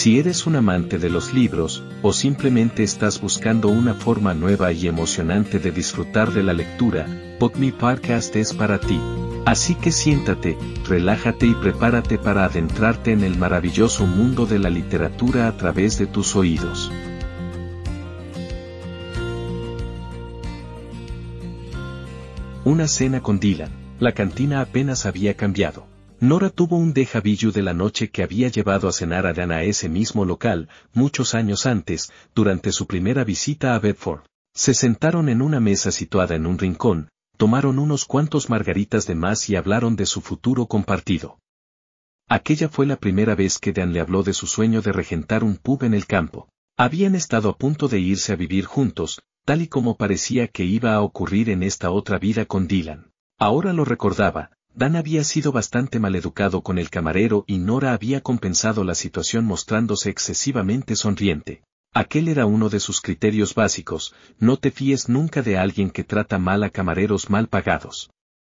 Si eres un amante de los libros, o simplemente estás buscando una forma nueva y emocionante de disfrutar de la lectura, Book Me Podcast es para ti. Así que siéntate, relájate y prepárate para adentrarte en el maravilloso mundo de la literatura a través de tus oídos. Una cena con Dylan. La cantina apenas había cambiado. Nora tuvo un déjà vu de la noche que había llevado a cenar a Dan a ese mismo local, muchos años antes, durante su primera visita a Bedford. Se sentaron en una mesa situada en un rincón, tomaron unos cuantos margaritas de más y hablaron de su futuro compartido. Aquella fue la primera vez que Dan le habló de su sueño de regentar un pub en el campo. Habían estado a punto de irse a vivir juntos, tal y como parecía que iba a ocurrir en esta otra vida con Dylan. Ahora lo recordaba. Dan había sido bastante maleducado con el camarero y Nora había compensado la situación mostrándose excesivamente sonriente. Aquel era uno de sus criterios básicos: no te fíes nunca de alguien que trata mal a camareros mal pagados.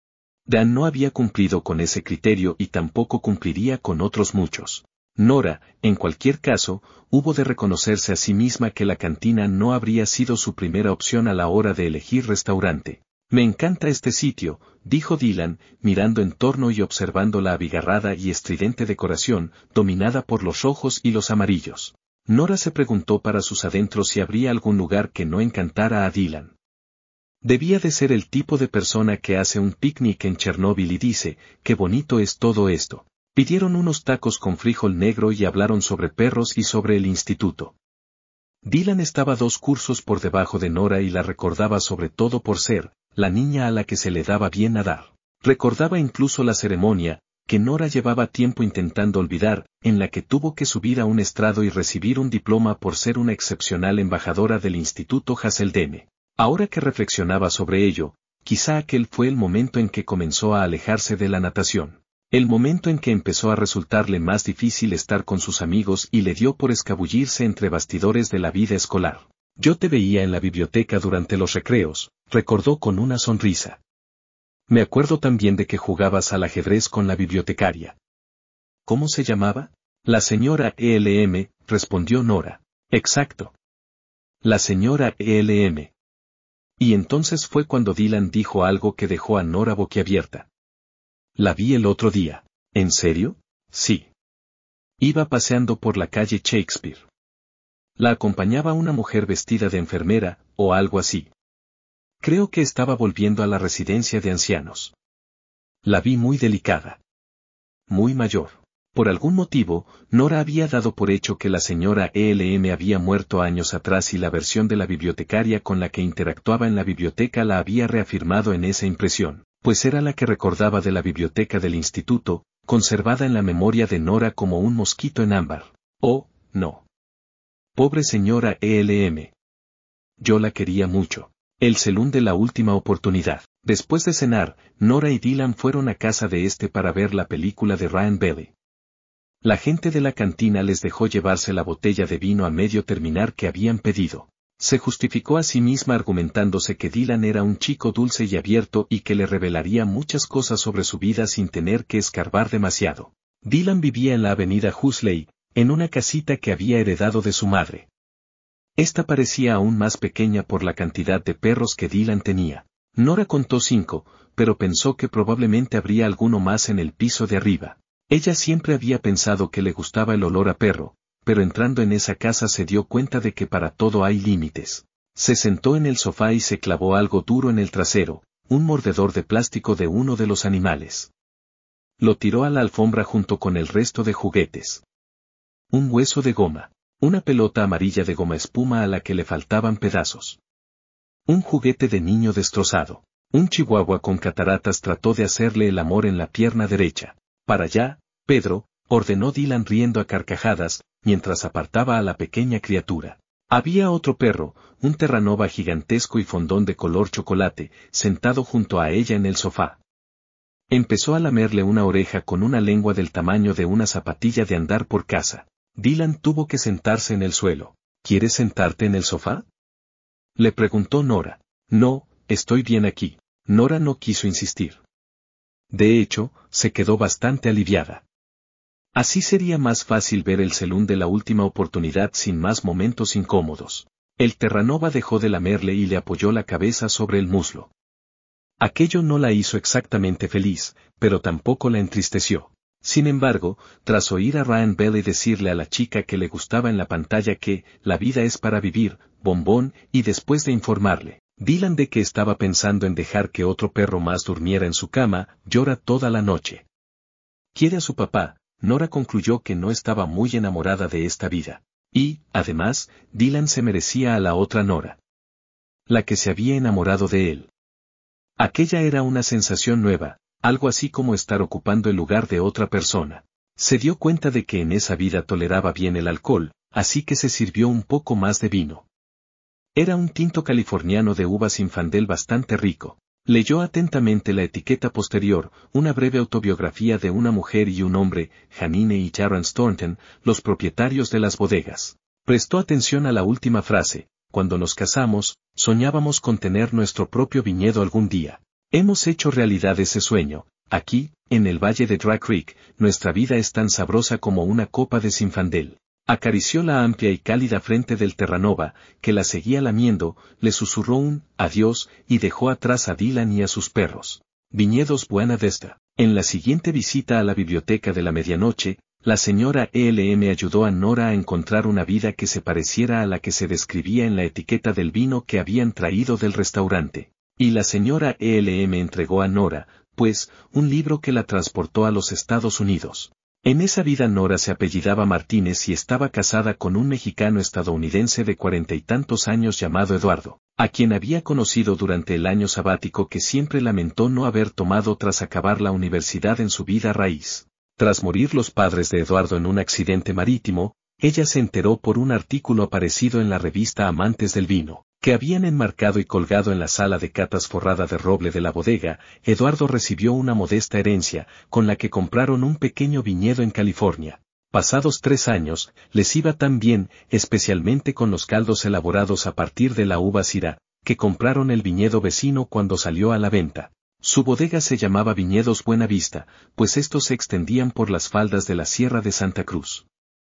Dan no había cumplido con ese criterio y tampoco cumpliría con otros muchos. Nora, en cualquier caso, hubo de reconocerse a sí misma que la cantina no habría sido su primera opción a la hora de elegir restaurante. Me encanta este sitio, dijo Dylan, mirando en torno y observando la abigarrada y estridente decoración, dominada por los rojos y los amarillos. Nora se preguntó para sus adentros si habría algún lugar que no encantara a Dylan. Debía de ser el tipo de persona que hace un picnic en Chernóbil y dice: «Qué bonito es todo esto». Pidieron unos tacos con frijol negro y hablaron sobre perros y sobre el instituto. Dylan estaba 2 cursos por debajo de Nora y la recordaba sobre todo por ser la niña a la que se le daba bien nadar. Recordaba incluso la ceremonia, que Nora llevaba tiempo intentando olvidar, en la que tuvo que subir a un estrado y recibir un diploma por ser una excepcional embajadora del Instituto Hasseldeme. Ahora que reflexionaba sobre ello, quizá aquel fue el momento en que comenzó a alejarse de la natación. El momento en que empezó a resultarle más difícil estar con sus amigos y le dio por escabullirse entre bastidores de la vida escolar. Yo te veía en la biblioteca durante los recreos, recordó con una sonrisa. Me acuerdo también de que jugabas al ajedrez con la bibliotecaria. ¿Cómo se llamaba? La señora E.L.M., respondió Nora. Exacto. La señora E.L.M. Y entonces fue cuando Dylan dijo algo que dejó a Nora boquiabierta. La vi el otro día. ¿En serio? Sí. Iba paseando por la calle Shakespeare. La acompañaba una mujer vestida de enfermera, o algo así. Creo que estaba volviendo a la residencia de ancianos. La vi muy delicada. Muy mayor. Por algún motivo, Nora había dado por hecho que la señora E.L.M. había muerto años atrás y la versión de la bibliotecaria con la que interactuaba en la biblioteca la había reafirmado en esa impresión, pues era la que recordaba de la biblioteca del instituto, conservada en la memoria de Nora como un mosquito en ámbar. Oh, no. Pobre señora E.L.M. Yo la quería mucho. El selún de la última oportunidad. Después de cenar, Nora y Dylan fueron a casa de para ver la película de Ryan Bailey. La gente de la cantina les dejó llevarse la botella de vino a medio terminar que habían pedido. Se justificó a sí misma argumentándose que Dylan era un chico dulce y abierto y que le revelaría muchas cosas sobre su vida sin tener que escarbar demasiado. Dylan vivía en la avenida Huxley, en una casita que había heredado de su madre. Esta parecía aún más pequeña por la cantidad de perros que Dylan tenía. Nora contó 5, pero pensó que probablemente habría alguno más en el piso de arriba. Ella siempre había pensado que le gustaba el olor a perro, pero entrando en esa casa se dio cuenta de que para todo hay límites. Se sentó en el sofá y se clavó algo duro en el trasero, un mordedor de plástico de uno de los animales. Lo tiró a la alfombra junto con el resto de juguetes. Un hueso de goma. Una pelota amarilla de goma espuma a la que le faltaban pedazos. Un juguete de niño destrozado. Un chihuahua con cataratas trató de hacerle el amor en la pierna derecha. Para allá, Pedro, ordenó Dylan riendo a carcajadas, mientras apartaba a la pequeña criatura. Había otro perro, un terranova gigantesco y fondón de color chocolate, sentado junto a ella en el sofá. Empezó a lamerle una oreja con una lengua del tamaño de una zapatilla de andar por casa. Dylan tuvo que sentarse en el suelo. ¿Quieres sentarte en el sofá?, le preguntó Nora. No, estoy bien aquí. Nora no quiso insistir. De hecho, se quedó bastante aliviada. Así sería más fácil ver el Selún de la última oportunidad sin más momentos incómodos. El Terranova dejó de lamerle y le apoyó la cabeza sobre el muslo. Aquello no la hizo exactamente feliz, pero tampoco la entristeció. Sin embargo, tras oír a Ryan Bailey decirle a la chica que le gustaba en la pantalla que la vida es para vivir, bombón, y después de informarle, Dylan de que estaba pensando en dejar que otro perro más durmiera en su cama, llora toda la noche. Quiere a su papá, Nora concluyó que no estaba muy enamorada de esta vida. Y, además, Dylan se merecía a la otra Nora. La que se había enamorado de él. Aquella era una sensación nueva, algo así como estar ocupando el lugar de otra persona. Se dio cuenta de que en esa vida toleraba bien el alcohol, así que se sirvió un poco más de vino. Era un tinto californiano de uvas Zinfandel bastante rico. Leyó atentamente la etiqueta posterior, una breve autobiografía de una mujer y un hombre, Janine y Sharon Thornton, los propietarios de las bodegas. Prestó atención a la última frase: cuando nos casamos, soñábamos con tener nuestro propio viñedo algún día. Hemos hecho realidad ese sueño. Aquí, en el valle de Dry Creek, nuestra vida es tan sabrosa como una copa de Zinfandel. Acarició la amplia y cálida frente del Terranova, que la seguía lamiendo, le susurró un adiós y dejó atrás a Dylan y a sus perros. Viñedos Buena Vista. En la siguiente visita a la biblioteca de la medianoche, la señora ELM ayudó a Nora a encontrar una vida que se pareciera a la que se describía en la etiqueta del vino que habían traído del restaurante. Y la señora ELM entregó a Nora, pues, un libro que la transportó a los Estados Unidos. En esa vida Nora se apellidaba Martínez y estaba casada con un mexicano estadounidense de 40 y tantos años llamado Eduardo, a quien había conocido durante el año sabático que siempre lamentó no haber tomado tras acabar la universidad en su vida raíz. Tras morir los padres de Eduardo en un accidente marítimo, ella se enteró por un artículo aparecido en la revista Amantes del Vino, que habían enmarcado y colgado en la sala de catas forrada de roble de la bodega. Eduardo recibió una modesta herencia, con la que compraron un pequeño viñedo en California. Pasados 3 años, les iba tan bien, especialmente con los caldos elaborados a partir de la uva Syrah, que compraron el viñedo vecino cuando salió a la venta. Su bodega se llamaba Viñedos Buena Vista, pues estos se extendían por las faldas de la Sierra de Santa Cruz.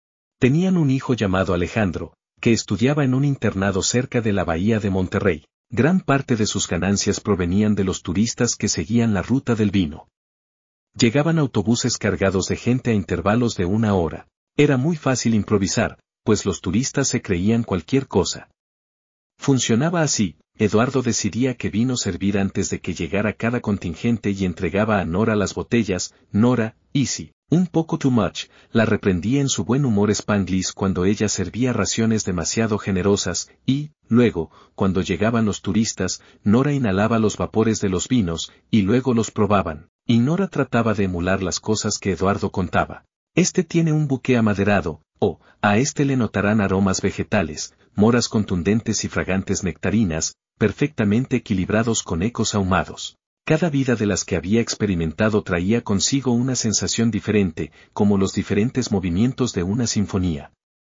Tenían un hijo llamado Alejandro, que estudiaba en un internado cerca de la bahía de Monterrey. Gran parte de sus ganancias provenían de los turistas que seguían la ruta del vino. Llegaban autobuses cargados de gente a intervalos de 1 hora. Era muy fácil improvisar, pues los turistas se creían cualquier cosa. Funcionaba así: Eduardo decidía qué vino servir antes de que llegara cada contingente y entregaba a Nora las botellas. Nora, easy, un poco too much, la reprendía en su buen humor spanglish cuando ella servía raciones demasiado generosas, y, luego, cuando llegaban los turistas, Nora inhalaba los vapores de los vinos, y luego los probaban, y Nora trataba de emular las cosas que Eduardo contaba. Este tiene un buque amaderado, o, a este le notarán aromas vegetales, moras contundentes y fragantes nectarinas, perfectamente equilibrados con ecos ahumados. Cada vida de las que había experimentado traía consigo una sensación diferente, como los diferentes movimientos de una sinfonía.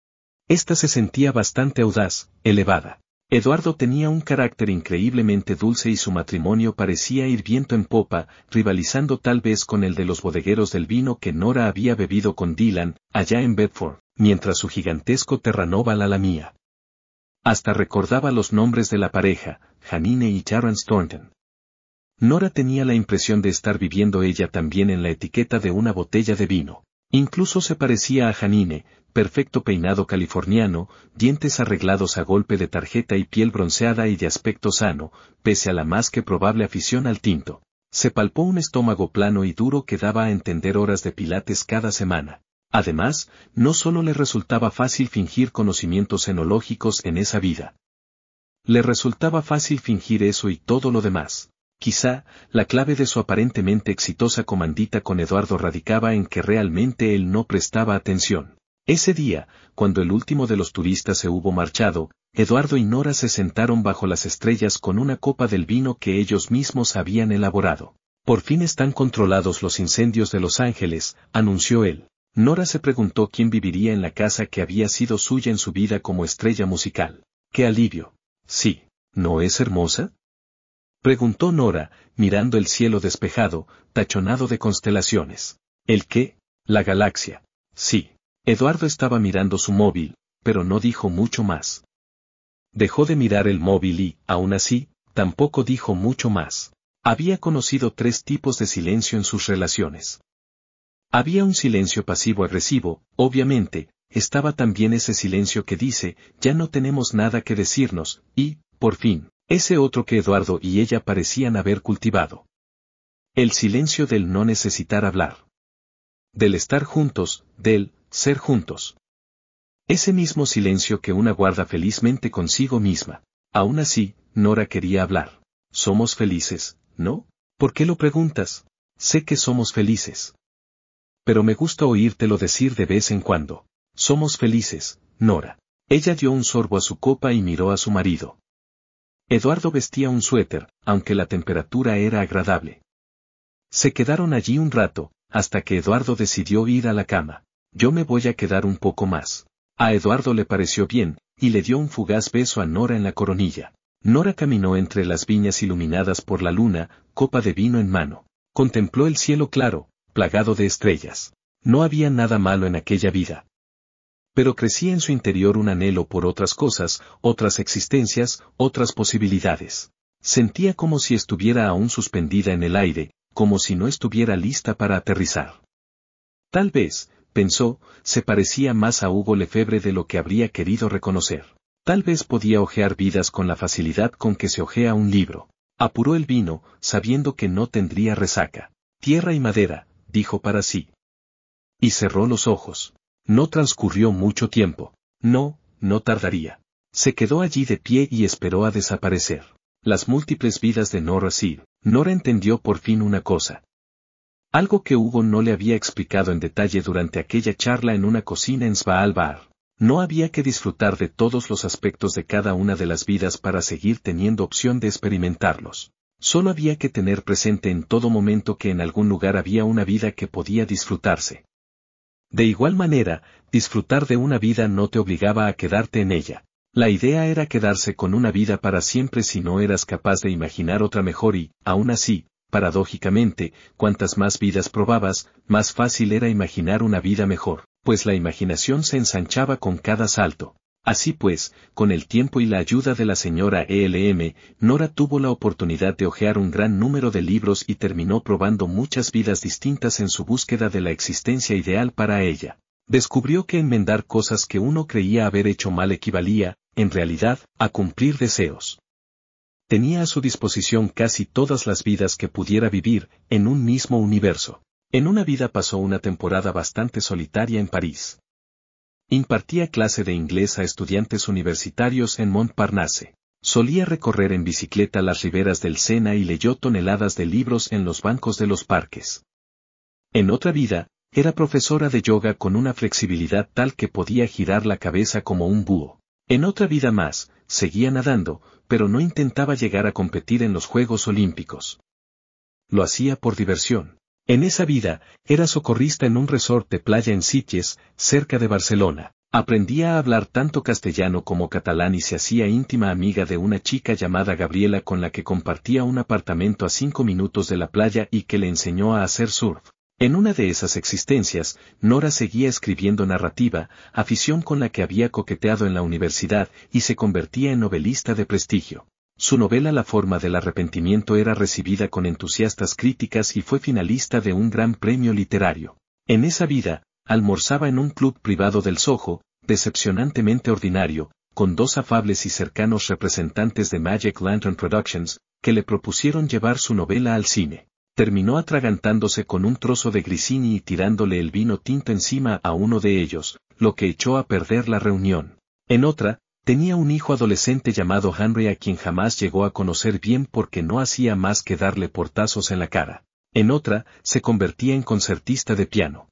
Esta se sentía bastante audaz, elevada. Eduardo tenía un carácter increíblemente dulce y su matrimonio parecía ir viento en popa, rivalizando tal vez con el de los bodegueros del vino que Nora había bebido con Dylan, allá en Bedford, mientras su gigantesco Terranova la lamía. Hasta recordaba los nombres de la pareja, Janine y Sharon Thornton. Nora tenía la impresión de estar viviendo ella también en la etiqueta de una botella de vino. Incluso se parecía a Janine, perfecto peinado californiano, dientes arreglados a golpe de tarjeta y piel bronceada y de aspecto sano, pese a la más que probable afición al tinto. Se palpó un estómago plano y duro que daba a entender horas de pilates cada semana. Además, no solo le resultaba fácil fingir conocimientos enológicos en esa vida. Le resultaba fácil fingir eso y todo lo demás. Quizá, la clave de su aparentemente exitosa comandita con Eduardo radicaba en que realmente él no prestaba atención. Ese día, cuando el último de los turistas se hubo marchado, Eduardo y Nora se sentaron bajo las estrellas con una copa del vino que ellos mismos habían elaborado. Por fin están controlados los incendios de Los Ángeles, anunció él. Nora se preguntó quién viviría en la casa que había sido suya en su vida como estrella musical. ¡Qué alivio! Sí, ¿no es hermosa?, preguntó Nora, mirando el cielo despejado, tachonado de constelaciones. ¿El qué? La galaxia. Sí. Eduardo estaba mirando su móvil, pero no dijo mucho más. Dejó de mirar el móvil y, aún así, tampoco dijo mucho más. Había conocido 3 tipos de silencio en sus relaciones. Había un silencio pasivo-agresivo, obviamente, estaba también ese silencio que dice, ya no tenemos nada que decirnos, y, por fin, ese otro que Eduardo y ella parecían haber cultivado. El silencio del no necesitar hablar. Del estar juntos, del ser juntos. Ese mismo silencio que una guarda felizmente consigo misma. Aún así, Nora quería hablar. Somos felices, ¿no? ¿Por qué lo preguntas? Sé que somos felices. Pero me gusta oírtelo decir de vez en cuando. Somos felices, Nora. Ella dio un sorbo a su copa y miró a su marido. Eduardo vestía un suéter, aunque la temperatura era agradable. Se quedaron allí un rato, hasta que Eduardo decidió ir a la cama. Yo me voy a quedar un poco más. A Eduardo le pareció bien, y le dio un fugaz beso a Nora en la coronilla. Nora caminó entre las viñas iluminadas por la luna, copa de vino en mano. Contempló el cielo claro, plagado de estrellas. No había nada malo en aquella vida. Pero crecía en su interior un anhelo por otras cosas, otras existencias, otras posibilidades. Sentía como si estuviera aún suspendida en el aire, como si no estuviera lista para aterrizar. Tal vez, pensó, se parecía más a Hugo Lefebvre de lo que habría querido reconocer. Tal vez podía hojear vidas con la facilidad con que se hojea un libro. Apuró el vino, sabiendo que no tendría resaca. Tierra y madera, dijo para sí. Y cerró los ojos. No transcurrió mucho tiempo. No tardaría. Se quedó allí de pie y esperó a desaparecer. Las múltiples vidas de Nora Seed. Nora entendió por fin una cosa. Algo que Hugo no le había explicado en detalle durante aquella charla en una cocina en Svalbard. No había que disfrutar de todos los aspectos de cada una de las vidas para seguir teniendo opción de experimentarlos. Solo había que tener presente en todo momento que en algún lugar había una vida que podía disfrutarse. De igual manera, disfrutar de una vida no te obligaba a quedarte en ella. La idea era quedarse con una vida para siempre si no eras capaz de imaginar otra mejor y, aún así, paradójicamente, cuantas más vidas probabas, más fácil era imaginar una vida mejor, pues la imaginación se ensanchaba con cada salto. Así pues, con el tiempo y la ayuda de la señora ELM, Nora tuvo la oportunidad de hojear un gran número de libros y terminó probando muchas vidas distintas en su búsqueda de la existencia ideal para ella. Descubrió que enmendar cosas que uno creía haber hecho mal equivalía, en realidad, a cumplir deseos. Tenía a su disposición casi todas las vidas que pudiera vivir, en un mismo universo. En una vida pasó una temporada bastante solitaria en París. Impartía clase de inglés a estudiantes universitarios en Montparnasse. Solía recorrer en bicicleta las riberas del Sena y leyó toneladas de libros en los bancos de los parques. En otra vida, era profesora de yoga con una flexibilidad tal que podía girar la cabeza como un búho. En otra vida más, seguía nadando, pero no intentaba llegar a competir en los Juegos Olímpicos. Lo hacía por diversión. En esa vida, era socorrista en un resort de playa en Sitges, cerca de Barcelona. Aprendía a hablar tanto castellano como catalán y se hacía íntima amiga de una chica llamada Gabriela con la que compartía un apartamento a 5 minutos de la playa y que le enseñó a hacer surf. En una de esas existencias, Nora seguía escribiendo narrativa, afición con la que había coqueteado en la universidad, y se convertía en novelista de prestigio. Su novela La forma del arrepentimiento era recibida con entusiastas críticas y fue finalista de un gran premio literario. En esa vida, almorzaba en un club privado del Soho, decepcionantemente ordinario, con 2 afables y cercanos representantes de Magic Lantern Productions, que le propusieron llevar su novela al cine. Terminó atragantándose con un trozo de grissini y tirándole el vino tinto encima a uno de ellos, lo que echó a perder la reunión. En otra, tenía un hijo adolescente llamado Henry a quien jamás llegó a conocer bien porque no hacía más que darle portazos en la cara. En otra, se convertía en concertista de piano.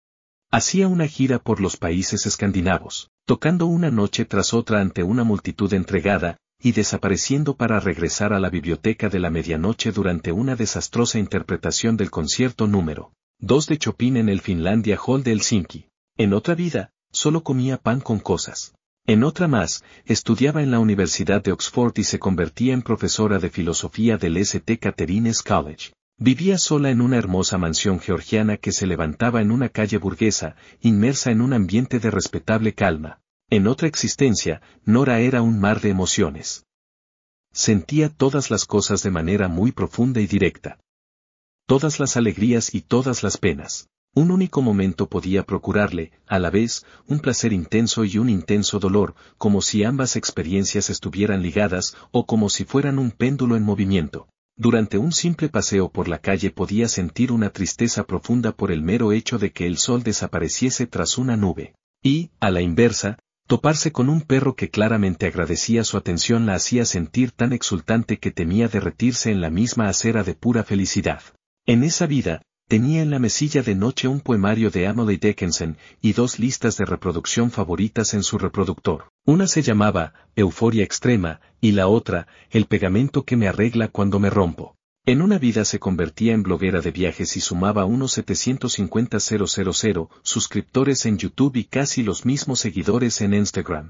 Hacía una gira por los países escandinavos, tocando una noche tras otra ante una multitud entregada, y desapareciendo para regresar a la biblioteca de la medianoche durante una desastrosa interpretación del concierto número 2 de Chopin en el Finlandia Hall de Helsinki. En otra vida, solo comía pan con cosas. En otra más, estudiaba en la Universidad de Oxford y se convertía en profesora de filosofía del St. Catherine's College. Vivía sola en una hermosa mansión georgiana que se levantaba en una calle burguesa, inmersa en un ambiente de respetable calma. En otra existencia, Nora era un mar de emociones. Sentía todas las cosas de manera muy profunda y directa. Todas las alegrías y todas las penas. Un único momento podía procurarle, a la vez, un placer intenso y un intenso dolor, como si ambas experiencias estuvieran ligadas o como si fueran un péndulo en movimiento. Durante un simple paseo por la calle podía sentir una tristeza profunda por el mero hecho de que el sol desapareciese tras una nube. Y, a la inversa, toparse con un perro que claramente agradecía su atención la hacía sentir tan exultante que temía derretirse en la misma acera de pura felicidad. En esa vida, tenía en la mesilla de noche un poemario de Emily Dickinson y 2 listas de reproducción favoritas en su reproductor. Una se llamaba Euforia Extrema y la otra, El pegamento que me arregla cuando me rompo. En una vida se convertía en bloguera de viajes y sumaba unos 750.000 suscriptores en YouTube y casi los mismos seguidores en Instagram.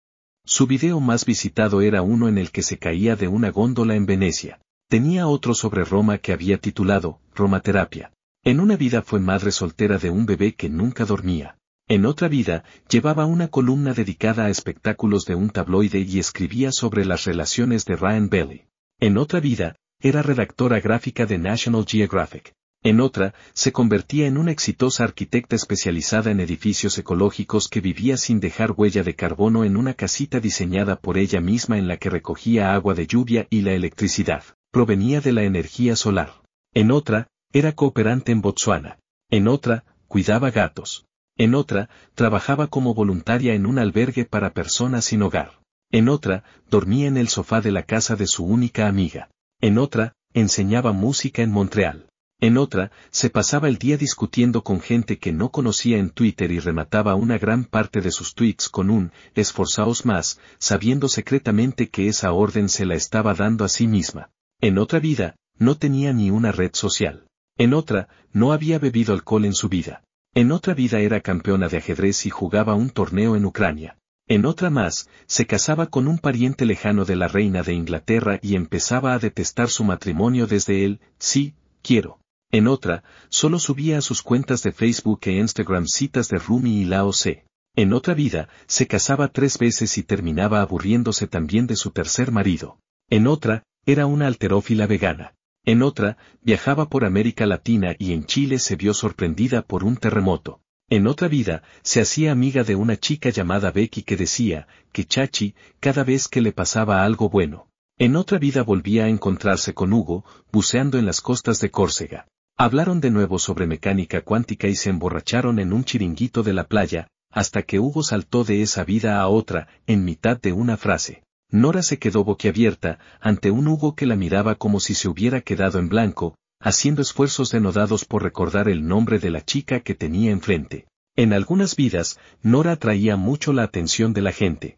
Su video más visitado era uno en el que se caía de una góndola en Venecia. Tenía otro sobre Roma que había titulado Romaterapia. En una vida fue madre soltera de un bebé que nunca dormía. En otra vida, llevaba una columna dedicada a espectáculos de un tabloide y escribía sobre las relaciones de Ryan Bailey. En otra vida, era redactora gráfica de National Geographic. En otra, se convertía en una exitosa arquitecta especializada en edificios ecológicos que vivía sin dejar huella de carbono en una casita diseñada por ella misma en la que recogía agua de lluvia y la electricidad provenía de la energía solar. En otra, era cooperante en Botsuana. En otra, cuidaba gatos. En otra, trabajaba como voluntaria en un albergue para personas sin hogar. En otra, dormía en el sofá de la casa de su única amiga. En otra, enseñaba música en Montreal. En otra, se pasaba el día discutiendo con gente que no conocía en Twitter y remataba una gran parte de sus tweets con un «esforzaos más», sabiendo secretamente que esa orden se la estaba dando a sí misma. En otra vida, no tenía ni una red social. En otra, no había bebido alcohol en su vida. En otra vida era campeona de ajedrez y jugaba un torneo en Ucrania. En otra más, se casaba con un pariente lejano de la reina de Inglaterra y empezaba a detestar su matrimonio desde el «sí, quiero». En otra, solo subía a sus cuentas de Facebook e Instagram citas de Rumi y Lao Tse. En otra vida, se casaba 3 veces y terminaba aburriéndose también de su tercer marido. En otra, era una halterófila vegana. En otra, viajaba por América Latina y en Chile se vio sorprendida por un terremoto. En otra vida, se hacía amiga de una chica llamada Becky que decía que chachi cada vez que le pasaba algo bueno. En otra vida volvía a encontrarse con Hugo, buceando en las costas de Córcega. Hablaron de nuevo sobre mecánica cuántica y se emborracharon en un chiringuito de la playa, hasta que Hugo saltó de esa vida a otra, en mitad de una frase. Nora se quedó boquiabierta ante un Hugo que la miraba como si se hubiera quedado en blanco, haciendo esfuerzos denodados por recordar el nombre de la chica que tenía enfrente. En algunas vidas, Nora atraía mucho la atención de la gente.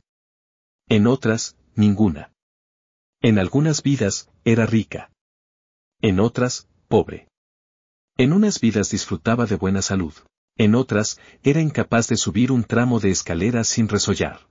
En otras, ninguna. En algunas vidas, era rica. En otras, pobre. En unas vidas disfrutaba de buena salud. En otras, era incapaz de subir un tramo de escaleras sin resollar.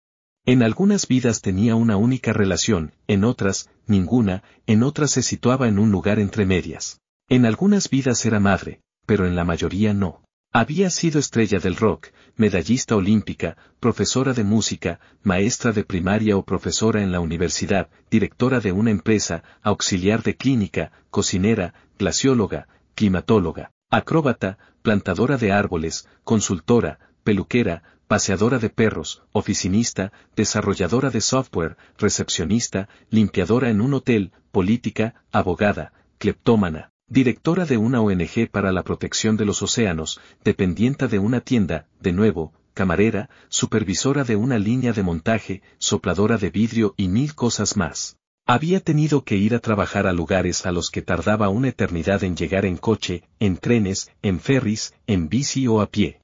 En algunas vidas tenía una única relación, en otras, ninguna, en otras se situaba en un lugar entre medias. En algunas vidas era madre, pero en la mayoría no. Había sido estrella del rock, medallista olímpica, profesora de música, maestra de primaria o profesora en la universidad, directora de una empresa, auxiliar de clínica, cocinera, glacióloga, climatóloga, acróbata, plantadora de árboles, consultora, peluquera, paseadora de perros, oficinista, desarrolladora de software, recepcionista, limpiadora en un hotel, política, abogada, cleptómana, directora de una ONG para la protección de los océanos, dependienta de una tienda, de nuevo, camarera, supervisora de una línea de montaje, sopladora de vidrio y 1000 cosas más. Había tenido que ir a trabajar a lugares a los que tardaba una eternidad en llegar en coche, en trenes, en ferries, en bici o a pie.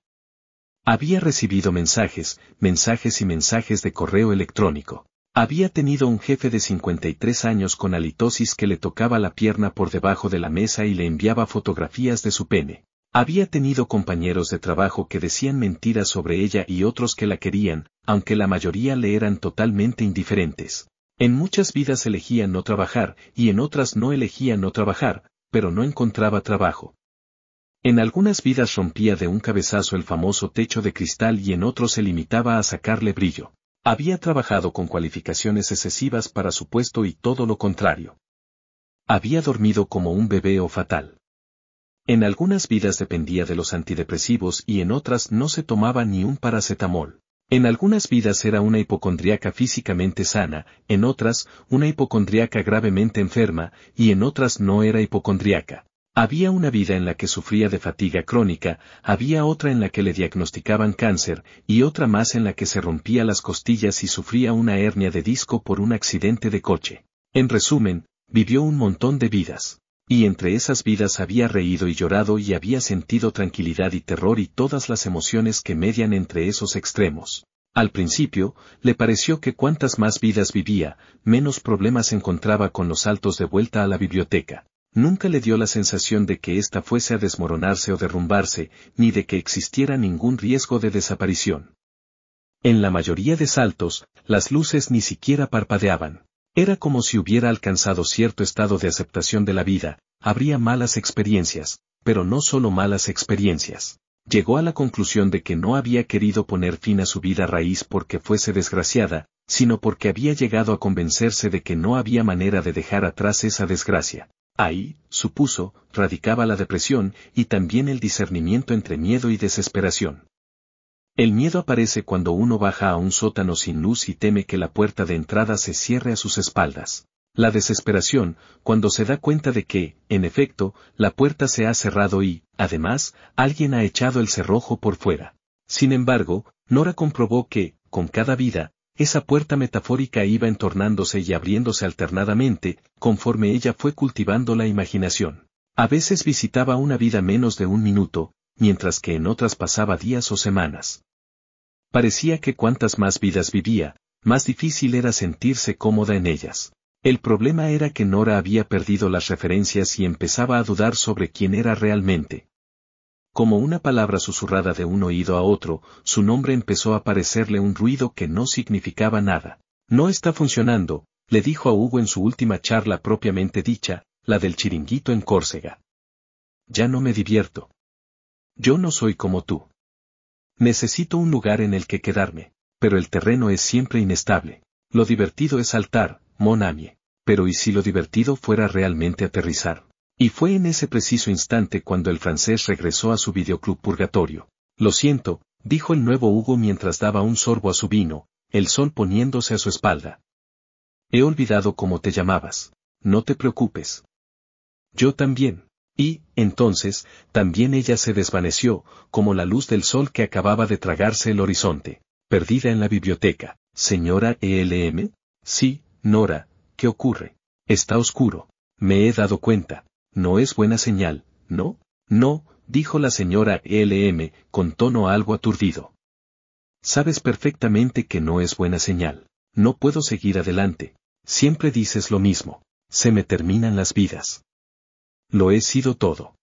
Había recibido mensajes y mensajes de correo electrónico. Había tenido un jefe de 53 años con halitosis que le tocaba la pierna por debajo de la mesa y le enviaba fotografías de su pene. Había tenido compañeros de trabajo que decían mentiras sobre ella y otros que la querían, aunque la mayoría le eran totalmente indiferentes. En muchas vidas elegía no trabajar y en otras no elegía no trabajar, pero no encontraba trabajo. En algunas vidas rompía de un cabezazo el famoso techo de cristal y en otros se limitaba a sacarle brillo. Había trabajado con cualificaciones excesivas para su puesto y todo lo contrario. Había dormido como un bebé o fatal. En algunas vidas dependía de los antidepresivos y en otras no se tomaba ni un paracetamol. En algunas vidas era una hipocondríaca físicamente sana, en otras, una hipocondríaca gravemente enferma, y en otras no era hipocondríaca. Había una vida en la que sufría de fatiga crónica, había otra en la que le diagnosticaban cáncer, y otra más en la que se rompía las costillas y sufría una hernia de disco por un accidente de coche. En resumen, vivió un montón de vidas. Y entre esas vidas había reído y llorado y había sentido tranquilidad y terror y todas las emociones que median entre esos extremos. Al principio, le pareció que cuantas más vidas vivía, menos problemas encontraba con los saltos de vuelta a la biblioteca. Nunca le dio la sensación de que ésta fuese a desmoronarse o derrumbarse, ni de que existiera ningún riesgo de desaparición. En la mayoría de saltos, las luces ni siquiera parpadeaban. Era como si hubiera alcanzado cierto estado de aceptación de la vida. Habría malas experiencias, pero no solo malas experiencias. Llegó a la conclusión de que no había querido poner fin a su vida raíz porque fuese desgraciada, sino porque había llegado a convencerse de que no había manera de dejar atrás esa desgracia. Ahí, supuso, radicaba la depresión y también el discernimiento entre miedo y desesperación. El miedo aparece cuando uno baja a un sótano sin luz y teme que la puerta de entrada se cierre a sus espaldas. La desesperación, cuando se da cuenta de que, en efecto, la puerta se ha cerrado y, además, alguien ha echado el cerrojo por fuera. Sin embargo, Nora comprobó que, con cada vida, esa puerta metafórica iba entornándose y abriéndose alternadamente, conforme ella fue cultivando la imaginación. A veces visitaba una vida menos de un minuto, mientras que en otras pasaba días o semanas. Parecía que cuantas más vidas vivía, más difícil era sentirse cómoda en ellas. El problema era que Nora había perdido las referencias y empezaba a dudar sobre quién era realmente. Como una palabra susurrada de un oído a otro, su nombre empezó a parecerle un ruido que no significaba nada. No está funcionando, le dijo a Hugo en su última charla propiamente dicha, la del chiringuito en Córcega. Ya no me divierto. Yo no soy como tú. Necesito un lugar en el que quedarme, pero el terreno es siempre inestable. Lo divertido es saltar, mon ami. Pero ¿y si lo divertido fuera realmente aterrizar? Y fue en ese preciso instante cuando el francés regresó a su videoclub Purgatorio. Lo siento, dijo el nuevo Hugo mientras daba un sorbo a su vino, el sol poniéndose a su espalda. He olvidado cómo te llamabas. No te preocupes. Yo también. Y, entonces, también ella se desvaneció, como la luz del sol que acababa de tragarse el horizonte. Perdida en la biblioteca. ¿Señora ELM? Sí, Nora, ¿qué ocurre? Está oscuro. Me he dado cuenta. No es buena señal, ¿no? No, dijo la señora ELM, con tono algo aturdido. Sabes perfectamente que no es buena señal. No puedo seguir adelante. Siempre dices lo mismo. Se me terminan las vidas. Lo he sido todo.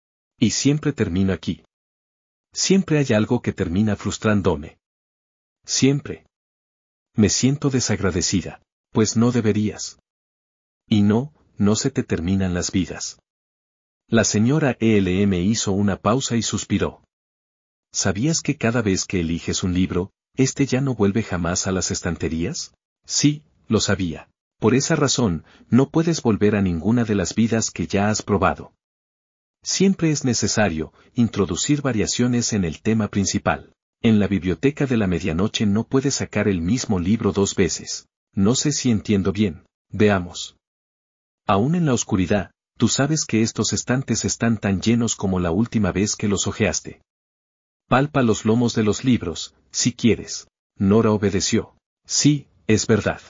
Y siempre termino aquí. Siempre hay algo que termina frustrándome. Siempre. Me siento desagradecida, pues no deberías. Y no se te terminan las vidas. La señora ELM hizo una pausa y suspiró. ¿Sabías que cada vez que eliges un libro, este ya no vuelve jamás a las estanterías? Sí, lo sabía. Por esa razón, no puedes volver a ninguna de las vidas que ya has probado. Siempre es necesario introducir variaciones en el tema principal. En la biblioteca de la medianoche no puedes sacar el mismo libro 2 veces. No sé si entiendo bien. Veamos. Aún en la oscuridad, tú sabes que estos estantes están tan llenos como la última vez que los hojeaste. Palpa los lomos de los libros, si quieres. Nora obedeció. Sí, es verdad.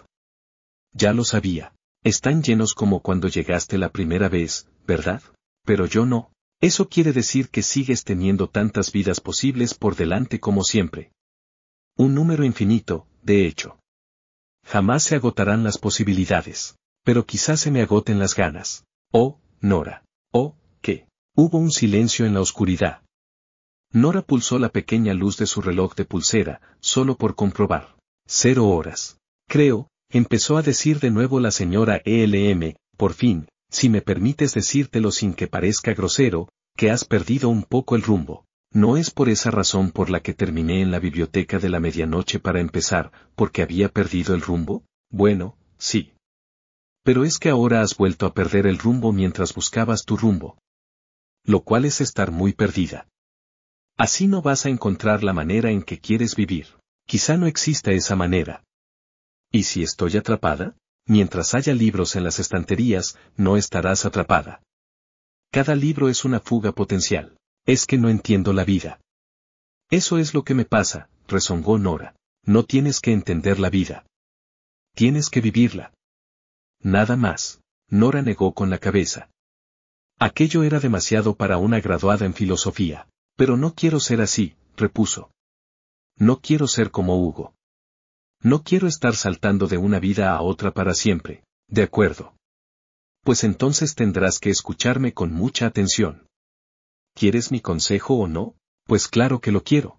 Ya lo sabía. Están llenos como cuando llegaste la primera vez, ¿verdad? Pero yo no. Eso quiere decir que sigues teniendo tantas vidas posibles por delante como siempre. Un número infinito, de hecho. Jamás se agotarán las posibilidades. Pero quizás se me agoten las ganas. Oh, Nora. Oh, ¿qué? Hubo un silencio en la oscuridad. Nora pulsó la pequeña luz de su reloj de pulsera, solo por comprobar. 0 horas. Creo, empezó a decir de nuevo la señora ELM, por fin, Si me permites decírtelo sin que parezca grosero, que has perdido un poco el rumbo. No es por esa razón por la que terminé en la biblioteca de la medianoche para empezar, porque había perdido el rumbo. Bueno, sí. Pero es que ahora has vuelto a perder el rumbo mientras buscabas tu rumbo. Lo cual es estar muy perdida. Así no vas a encontrar la manera en que quieres vivir. Quizá no exista esa manera. ¿Y si estoy atrapada? Mientras haya libros en las estanterías, no estarás atrapada. Cada libro es una fuga potencial. Es que no entiendo la vida. Eso es lo que me pasa, rezongó Nora. No tienes que entender la vida. Tienes que vivirla. Nada más. Nora negó con la cabeza. Aquello era demasiado para una graduada en filosofía. Pero no quiero ser así, repuso. No quiero ser como Hugo. No quiero estar saltando de una vida a otra para siempre. De acuerdo. Pues entonces tendrás que escucharme con mucha atención. ¿Quieres mi consejo o no? Pues claro que lo quiero.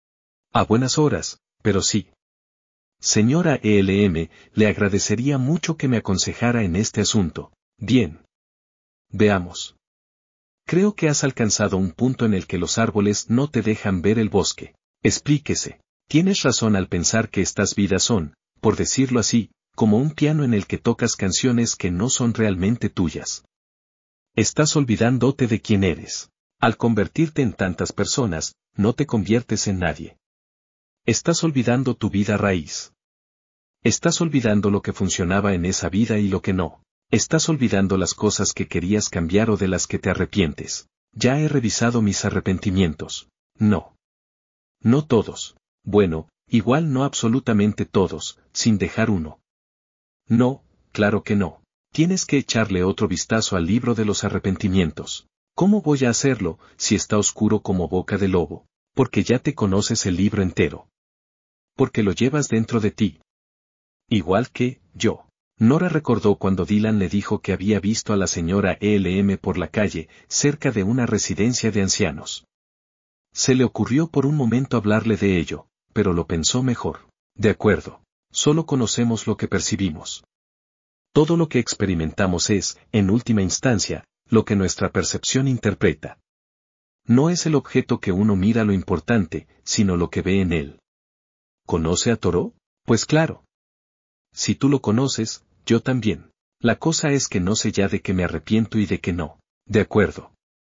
A buenas horas, pero sí. Señora ELM, le agradecería mucho que me aconsejara en este asunto. Bien. Veamos. Creo que has alcanzado un punto en el que los árboles no te dejan ver el bosque. Explíquese. Tienes razón al pensar que estas vidas son, por decirlo así, como un piano en el que tocas canciones que no son realmente tuyas. Estás olvidándote de quién eres. Al convertirte en tantas personas, no te conviertes en nadie. Estás olvidando tu vida raíz. Estás olvidando lo que funcionaba en esa vida y lo que no. Estás olvidando las cosas que querías cambiar o de las que te arrepientes. Ya he revisado mis arrepentimientos. No. No todos. Bueno, igual no absolutamente todos, sin dejar uno. No, claro que no. Tienes que echarle otro vistazo al libro de los arrepentimientos. ¿Cómo voy a hacerlo, si está oscuro como boca de lobo? Porque ya te conoces el libro entero. Porque lo llevas dentro de ti. Igual que, yo. Nora recordó cuando Dylan le dijo que había visto a la señora ELM por la calle, cerca de una residencia de ancianos. Se le ocurrió por un momento hablarle de ello, pero lo pensó mejor. De acuerdo. Solo conocemos lo que percibimos. Todo lo que experimentamos es, en última instancia, lo que nuestra percepción interpreta. No es el objeto que uno mira lo importante, sino lo que ve en él. ¿Conoce a Thoreau? Pues claro. Si tú lo conoces, yo también. La cosa es que no sé ya de qué me arrepiento y de qué no. De acuerdo.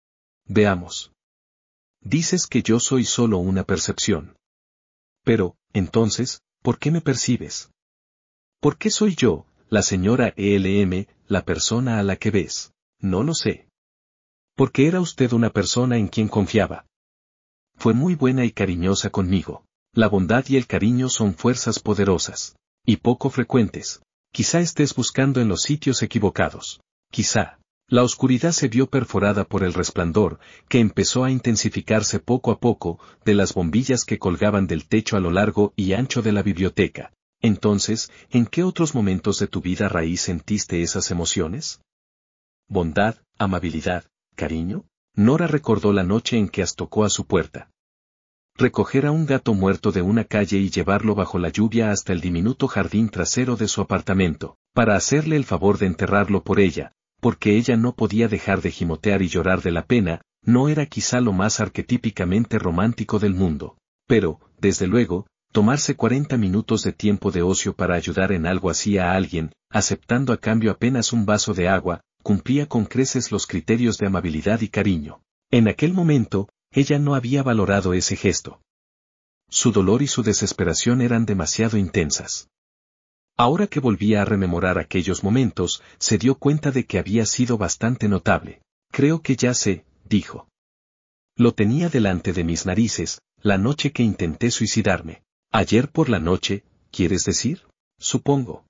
Veamos. Dices que yo soy solo una percepción. Pero, entonces, ¿por qué me percibes? ¿Por qué soy yo, la señora ELM, la persona a la que ves? No lo sé. Porque era usted una persona en quien confiaba. Fue muy buena y cariñosa conmigo. La bondad y el cariño son fuerzas poderosas. Y poco frecuentes. Quizá estés buscando en los sitios equivocados. Quizá. La oscuridad se vio perforada por el resplandor, que empezó a intensificarse poco a poco, de las bombillas que colgaban del techo a lo largo y ancho de la biblioteca. Entonces, ¿en qué otros momentos de tu vida raíz sentiste esas emociones? Bondad, amabilidad, cariño. Nora recordó la noche en que tocó a su puerta. Recoger a un gato muerto de una calle y llevarlo bajo la lluvia hasta el diminuto jardín trasero de su apartamento, para hacerle el favor de enterrarlo por ella, porque ella no podía dejar de gimotear y llorar de la pena, no era quizá lo más arquetípicamente romántico del mundo. Pero, desde luego, tomarse 40 minutos de tiempo de ocio para ayudar en algo así a alguien, aceptando a cambio apenas un vaso de agua, cumplía con creces los criterios de amabilidad y cariño. En aquel momento, ella no había valorado ese gesto. Su dolor y su desesperación eran demasiado intensas. Ahora que volvía a rememorar aquellos momentos, se dio cuenta de que había sido bastante notable. Creo que ya sé, dijo. Lo tenía delante de mis narices, la noche que intenté suicidarme. Ayer por la noche, ¿quieres decir? Supongo.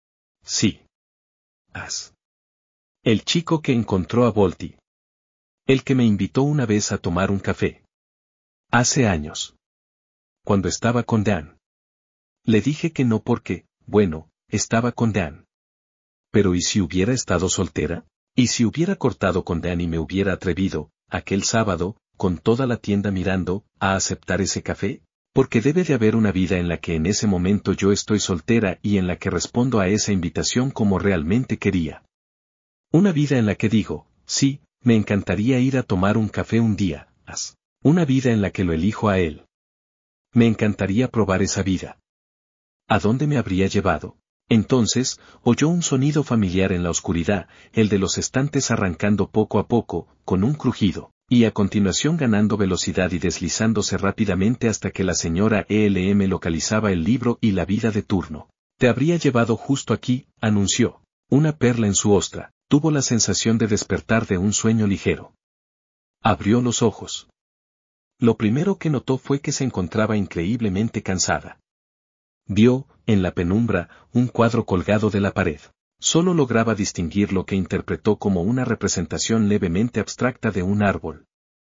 Sí. El chico que encontró a Volti. El que me invitó una vez a tomar un café. Hace años. Cuando estaba con Dan. Le dije que no porque, bueno, estaba con Dan. Pero ¿y si hubiera estado soltera? ¿Y si hubiera cortado con Dan y me hubiera atrevido, aquel sábado, con toda la tienda mirando, a aceptar ese café? Porque debe de haber una vida en la que en ese momento yo estoy soltera y en la que respondo a esa invitación como realmente quería. Una vida en la que digo, sí, me encantaría ir a tomar un café un día, una vida en la que lo elijo a él. Me encantaría probar esa vida. ¿A dónde me habría llevado? Entonces, oyó un sonido familiar en la oscuridad, el de los estantes arrancando poco a poco, con un crujido, y a continuación ganando velocidad y deslizándose rápidamente hasta que la señora ELM localizaba el libro y la vida de turno. Te habría llevado justo aquí, anunció. Una perla en su ostra, tuvo la sensación de despertar de un sueño ligero. Abrió los ojos. Lo primero que notó fue que se encontraba increíblemente cansada. Vio, en la penumbra, un cuadro colgado de la pared. Solo lograba distinguir lo que interpretó como una representación levemente abstracta de un árbol.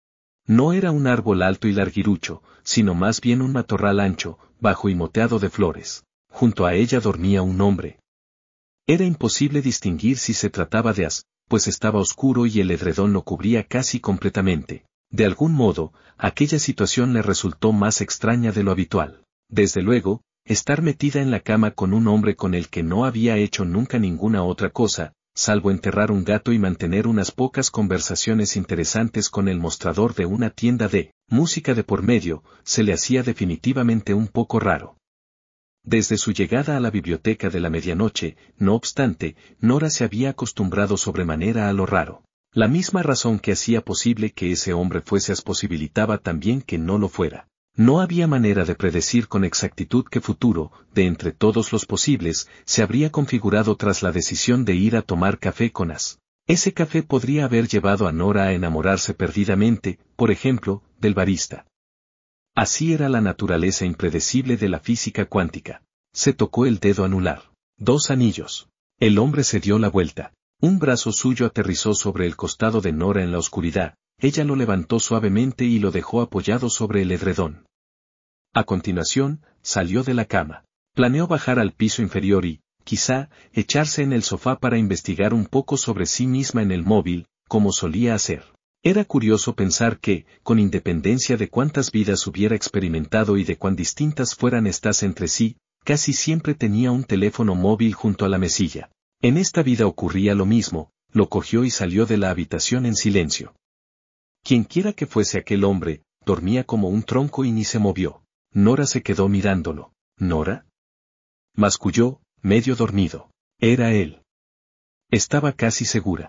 No era un árbol alto y larguirucho, sino más bien un matorral ancho, bajo y moteado de flores. Junto a ella dormía un hombre. Era imposible distinguir si se trataba de pues estaba oscuro y el edredón lo cubría casi completamente. De algún modo, aquella situación le resultó más extraña de lo habitual. Desde luego, estar metida en la cama con un hombre con el que no había hecho nunca ninguna otra cosa, salvo enterrar un gato y mantener unas pocas conversaciones interesantes con el mostrador de una tienda de música de por medio, se le hacía definitivamente un poco raro. Desde su llegada a la biblioteca de la medianoche, no obstante, Nora se había acostumbrado sobremanera a lo raro. La misma razón que hacía posible que ese hombre fuese posibilitaba también que no lo fuera. No había manera de predecir con exactitud qué futuro, de entre todos los posibles, se habría configurado tras la decisión de ir a tomar café con Ese café podría haber llevado a Nora a enamorarse perdidamente, por ejemplo, del barista. Así era la naturaleza impredecible de la física cuántica. Se tocó el dedo anular. 2 anillos. El hombre se dio la vuelta. Un brazo suyo aterrizó sobre el costado de Nora en la oscuridad. Ella lo levantó suavemente y lo dejó apoyado sobre el edredón. A continuación, salió de la cama. Planeó bajar al piso inferior y, quizá, echarse en el sofá para investigar un poco sobre sí misma en el móvil, como solía hacer. Era curioso pensar que, con independencia de cuántas vidas hubiera experimentado y de cuán distintas fueran estas entre sí, casi siempre tenía un teléfono móvil junto a la mesilla. En esta vida ocurría lo mismo, lo cogió y salió de la habitación en silencio. Quienquiera que fuese aquel hombre, dormía como un tronco y ni se movió. Nora se quedó mirándolo. ¿Nora? Masculló, medio dormido. Era él. Estaba casi segura.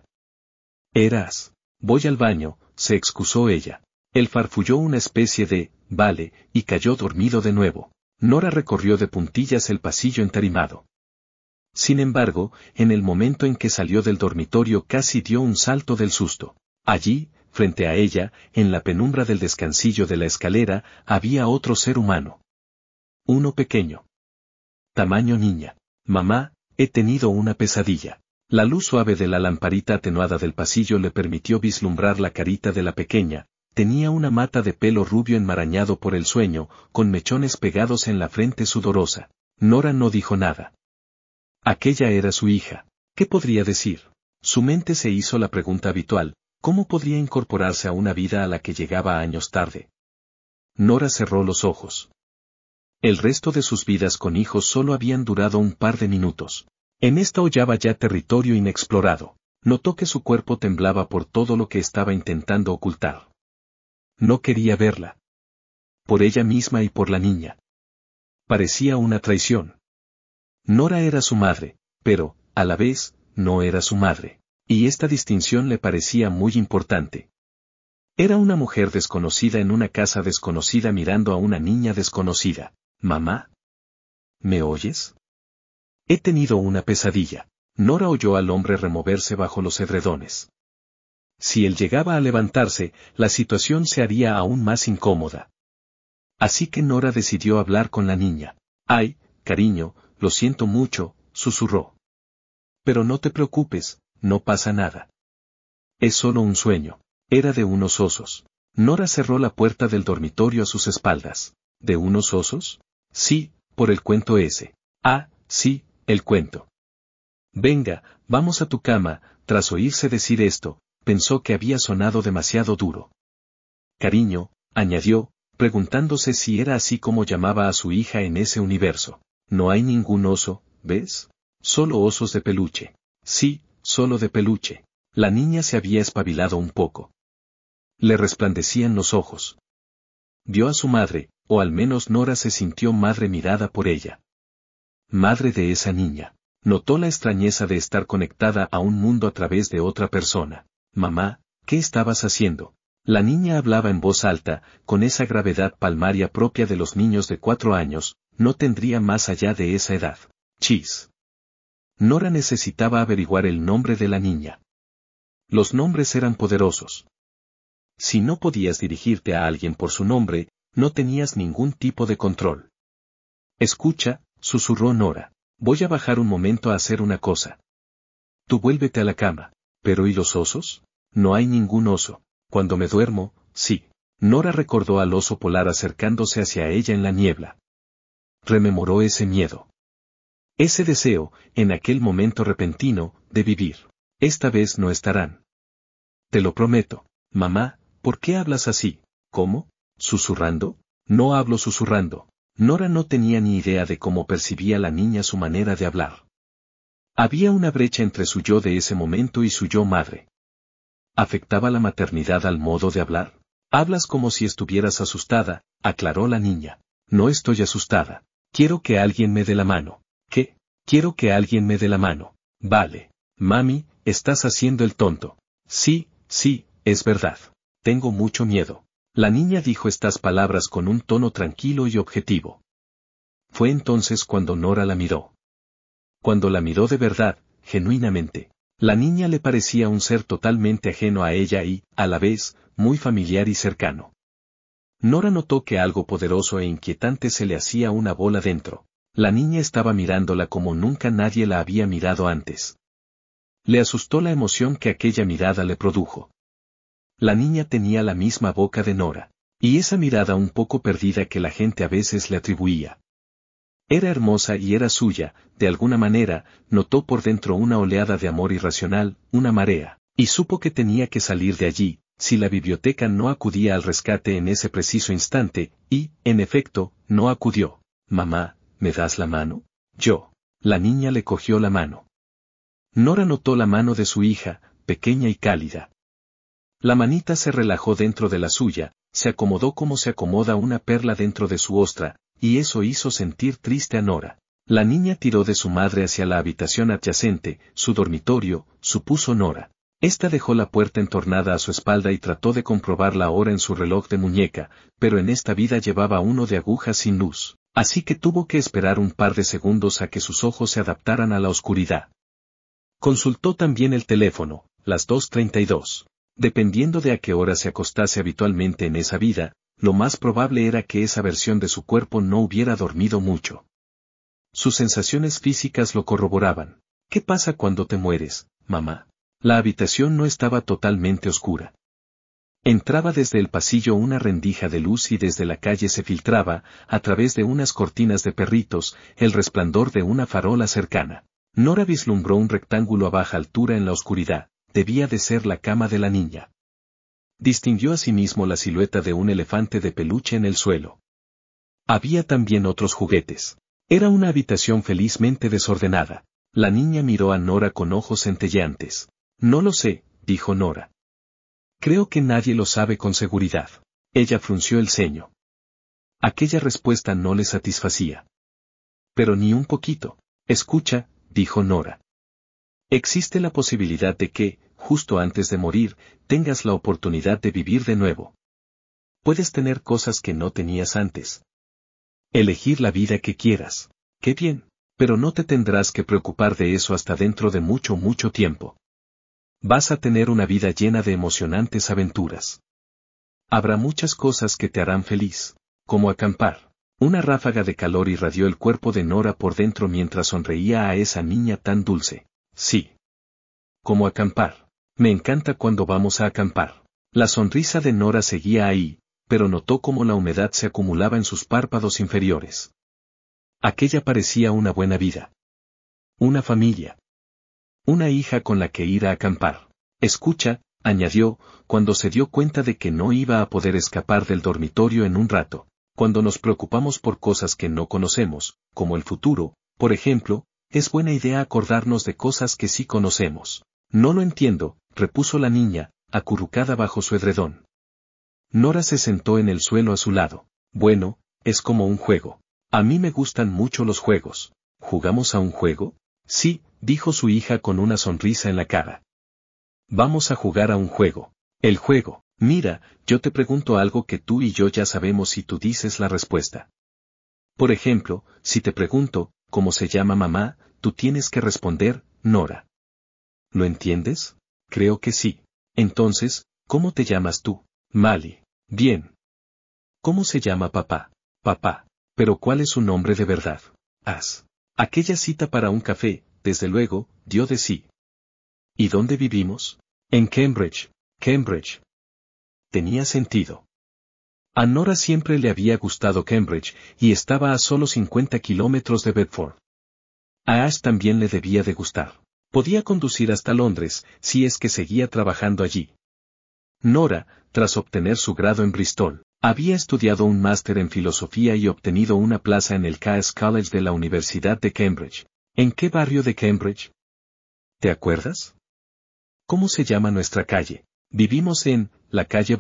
Eras. Voy al baño, se excusó ella. Él farfulló una especie de, vale, y cayó dormido de nuevo. Nora recorrió de puntillas el pasillo entarimado. Sin embargo, en el momento en que salió del dormitorio casi dio un salto del susto. Allí, frente a ella, en la penumbra del descansillo de la escalera, había otro ser humano. Uno pequeño. Tamaño niña. Mamá, he tenido una pesadilla. La luz suave de la lamparita atenuada del pasillo le permitió vislumbrar la carita de la pequeña. Tenía una mata de pelo rubio enmarañado por el sueño, con mechones pegados en la frente sudorosa. Nora no dijo nada. Aquella era su hija. ¿Qué podría decir? Su mente se hizo la pregunta habitual, ¿cómo podría incorporarse a una vida a la que llegaba años tarde? Nora cerró los ojos. El resto de sus vidas con hijos solo habían durado un par de minutos. En esta hollaba ya territorio inexplorado. Notó que su cuerpo temblaba por todo lo que estaba intentando ocultar. No quería verla. Por ella misma y por la niña. Parecía una traición. Nora era su madre, pero, a la vez, no era su madre. Y esta distinción le parecía muy importante. Era una mujer desconocida en una casa desconocida mirando a una niña desconocida. ¿Mamá? ¿Me oyes? He tenido una pesadilla. Nora oyó al hombre removerse bajo los edredones. Si él llegaba a levantarse, la situación se haría aún más incómoda. Así que Nora decidió hablar con la niña. Ay, cariño, lo siento mucho, susurró. Pero no te preocupes, no pasa nada. Es solo un sueño. Era de unos osos. Nora cerró la puerta del dormitorio a sus espaldas. ¿De unos osos? Sí, por el cuento ese. Ah, sí, el cuento. Venga, vamos a tu cama. Tras oírse decir esto, pensó que había sonado demasiado duro. Cariño, añadió, preguntándose si era así como llamaba a su hija en ese universo. No hay ningún oso, ¿ves? Solo osos de peluche. Sí, solo de peluche. La niña se había espabilado un poco. Le resplandecían los ojos. Vio a su madre, o al menos Nora se sintió madre mirada por ella. Madre de esa niña. Notó la extrañeza de estar conectada a un mundo a través de otra persona. Mamá, ¿qué estabas haciendo? La niña hablaba en voz alta, con esa gravedad palmaria propia de los niños de 4 años, no tendría más allá de esa edad. Chis. Nora necesitaba averiguar el nombre de la niña. Los nombres eran poderosos. Si no podías dirigirte a alguien por su nombre, no tenías ningún tipo de control. Escucha, susurró Nora. Voy a bajar un momento a hacer una cosa. Tú vuélvete a la cama. ¿Pero y los osos? No hay ningún oso. Cuando me duermo, sí. Nora recordó al oso polar acercándose hacia ella en la niebla. Rememoró ese miedo. Ese deseo, en aquel momento repentino, de vivir. Esta vez no estarán. Te lo prometo. Mamá, ¿por qué hablas así? ¿Cómo? ¿Susurrando? No hablo susurrando. Nora no tenía ni idea de cómo percibía la niña su manera de hablar. Había una brecha entre su yo de ese momento y su yo madre. ¿Afectaba la maternidad al modo de hablar? Hablas como si estuvieras asustada, aclaró la niña. No estoy asustada. Quiero que alguien me dé la mano. ¿Qué? Quiero que alguien me dé la mano. Vale. Mami, estás haciendo el tonto. Sí, es verdad. Tengo mucho miedo. La niña dijo estas palabras con un tono tranquilo y objetivo. Fue entonces cuando Nora la miró. Cuando la miró de verdad, genuinamente, la niña le parecía un ser totalmente ajeno a ella y, a la vez, muy familiar y cercano. Nora notó que algo poderoso e inquietante se le hacía una bola dentro. La niña estaba mirándola como nunca nadie la había mirado antes. Le asustó la emoción que aquella mirada le produjo. La niña tenía la misma boca de Nora, y esa mirada un poco perdida que la gente a veces le atribuía. Era hermosa y era suya, de alguna manera, notó por dentro una oleada de amor irracional, una marea, y supo que tenía que salir de allí, si la biblioteca no acudía al rescate en ese preciso instante, y, en efecto, no acudió. Mamá, ¿me das la mano? Yo. La niña le cogió la mano. Nora notó la mano de su hija, pequeña y cálida. La manita se relajó dentro de la suya, se acomodó como se acomoda una perla dentro de su ostra, y eso hizo sentir triste a Nora. La niña tiró de su madre hacia la habitación adyacente, su dormitorio, supuso Nora. Esta dejó la puerta entornada a su espalda y trató de comprobar la hora en su reloj de muñeca, pero en esta vida llevaba uno de agujas sin luz, así que tuvo que esperar un par de segundos a que sus ojos se adaptaran a la oscuridad. Consultó también el teléfono, las 2:32. Dependiendo de a qué hora se acostase habitualmente en esa vida, lo más probable era que esa versión de su cuerpo no hubiera dormido mucho. Sus sensaciones físicas lo corroboraban. ¿Qué pasa cuando te mueres, mamá? La habitación no estaba totalmente oscura. Entraba desde el pasillo una rendija de luz y desde la calle se filtraba, a través de unas cortinas de perritos, el resplandor de una farola cercana. Nora vislumbró un rectángulo a baja altura en la oscuridad. Debía de ser la cama de la niña. Distinguió asimismo la silueta de un elefante de peluche en el suelo. Había también otros juguetes. Era una habitación felizmente desordenada. La niña miró a Nora con ojos centelleantes. No lo sé, dijo Nora. Creo que nadie lo sabe con seguridad. Ella frunció el ceño. Aquella respuesta no le satisfacía. Pero ni un poquito. Escucha, dijo Nora. Existe la posibilidad de que, justo antes de morir, tengas la oportunidad de vivir de nuevo. Puedes tener cosas que no tenías antes. Elegir la vida que quieras. Qué bien, pero no te tendrás que preocupar de eso hasta dentro de mucho tiempo. Vas a tener una vida llena de emocionantes aventuras. Habrá muchas cosas que te harán feliz, como acampar. Una ráfaga de calor irradió el cuerpo de Nora por dentro mientras sonreía a esa niña tan dulce. Sí. Como acampar. Me encanta cuando vamos a acampar. La sonrisa de Nora seguía ahí, pero notó cómo la humedad se acumulaba en sus párpados inferiores. Aquella parecía una buena vida. Una familia. Una hija con la que ir a acampar. Escucha, añadió, cuando se dio cuenta de que no iba a poder escapar del dormitorio en un rato. Cuando nos preocupamos por cosas que no conocemos, como el futuro, por ejemplo, es buena idea acordarnos de cosas que sí conocemos. No lo entiendo, repuso la niña, acurrucada bajo su edredón. Nora se sentó en el suelo a su lado. Bueno, es como un juego. A mí me gustan mucho los juegos. ¿Jugamos a un juego? Sí, dijo su hija con una sonrisa en la cara. Vamos a jugar a un juego. El juego. Mira, yo te pregunto algo que tú y yo ya sabemos y tú dices la respuesta. Por ejemplo, si te pregunto, ¿cómo se llama mamá?, tú tienes que responder, Nora. ¿Lo entiendes? Creo que sí. Entonces, ¿cómo te llamas tú? Mali. Bien. ¿Cómo se llama papá? Papá. Pero ¿cuál es su nombre de verdad? As. Aquella cita para un café, desde luego, dio de sí. ¿Y dónde vivimos? En Cambridge. Cambridge. Tenía sentido. A Nora siempre le había gustado Cambridge, y estaba a solo 50 kilómetros de Bedford. A Ash también le debía de gustar. Podía conducir hasta Londres, si es que seguía trabajando allí. Nora, tras obtener su grado en Bristol, había estudiado un máster en filosofía y obtenido una plaza en el Caius College de la Universidad de Cambridge. ¿En qué barrio de Cambridge? ¿Te acuerdas? ¿Cómo se llama nuestra calle? Vivimos en la calle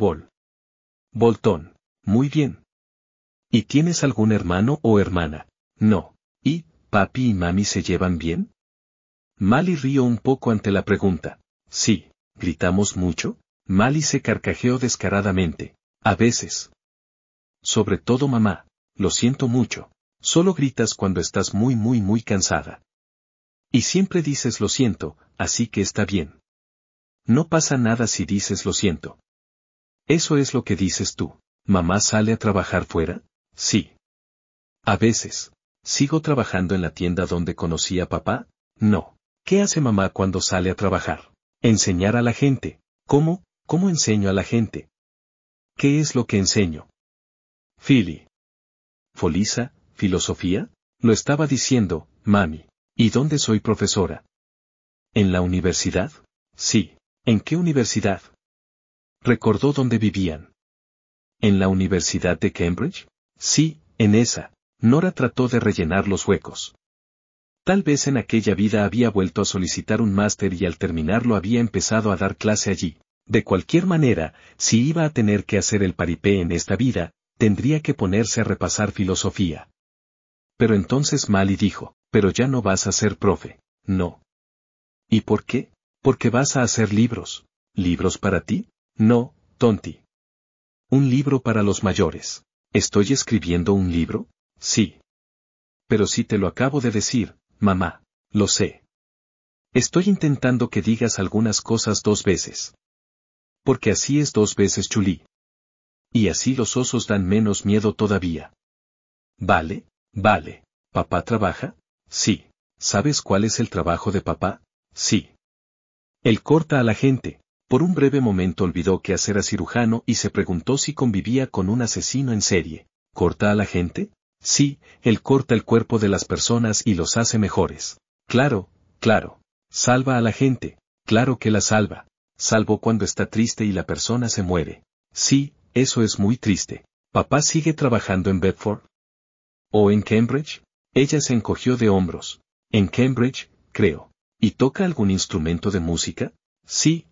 Bolton. Muy bien. ¿Y tienes algún hermano o hermana? No. ¿Y papi y mami se llevan bien? Mali rió un poco ante la pregunta. Sí. ¿Gritamos mucho? Mali se carcajeó descaradamente. A veces. Sobre todo mamá. Lo siento mucho. Solo gritas cuando estás muy cansada. Y siempre dices lo siento, así que está bien. No pasa nada si dices lo siento. Eso es lo que dices tú. ¿Mamá sale a trabajar fuera? Sí. A veces. ¿Sigo trabajando en la tienda donde conocí a papá? No. ¿Qué hace mamá cuando sale a trabajar? Enseñar a la gente. ¿Cómo? ¿Cómo enseño a la gente? ¿Qué es lo que enseño? Folisa, filosofía, lo estaba diciendo, mami. ¿Y dónde soy profesora? ¿En la universidad? Sí. ¿En qué universidad? Recordó dónde vivían. ¿En la Universidad de Cambridge? Sí, en esa. Nora trató de rellenar los huecos. Tal vez en aquella vida había vuelto a solicitar un máster y al terminarlo había empezado a dar clase allí. De cualquier manera, si iba a tener que hacer el paripé en esta vida, tendría que ponerse a repasar filosofía. Pero entonces Mali dijo, pero ya no vas a ser profe, no. ¿Y por qué? Porque vas a hacer libros. ¿Libros para ti? No, tonti. Un libro para los mayores. ¿Estoy escribiendo un libro? Sí. Pero si te lo acabo de decir, mamá, lo sé. Estoy intentando que digas algunas cosas 2 veces. Porque así es 2 veces chulí. Y así los osos dan menos miedo todavía. Vale. ¿Papá trabaja? Sí. ¿Sabes cuál es el trabajo de papá? Sí. Él corta a la gente. Por un breve momento olvidó que era cirujano y se preguntó si convivía con un asesino en serie. ¿Corta a la gente? Sí, él corta el cuerpo de las personas y los hace mejores. Claro. Salva a la gente. Claro que la salva. Salvo cuando está triste y la persona se muere. Sí, eso es muy triste. ¿Papá sigue trabajando en Bedford? ¿O en Cambridge? Ella se encogió de hombros. En Cambridge, creo. ¿Y toca algún instrumento de música? Sí.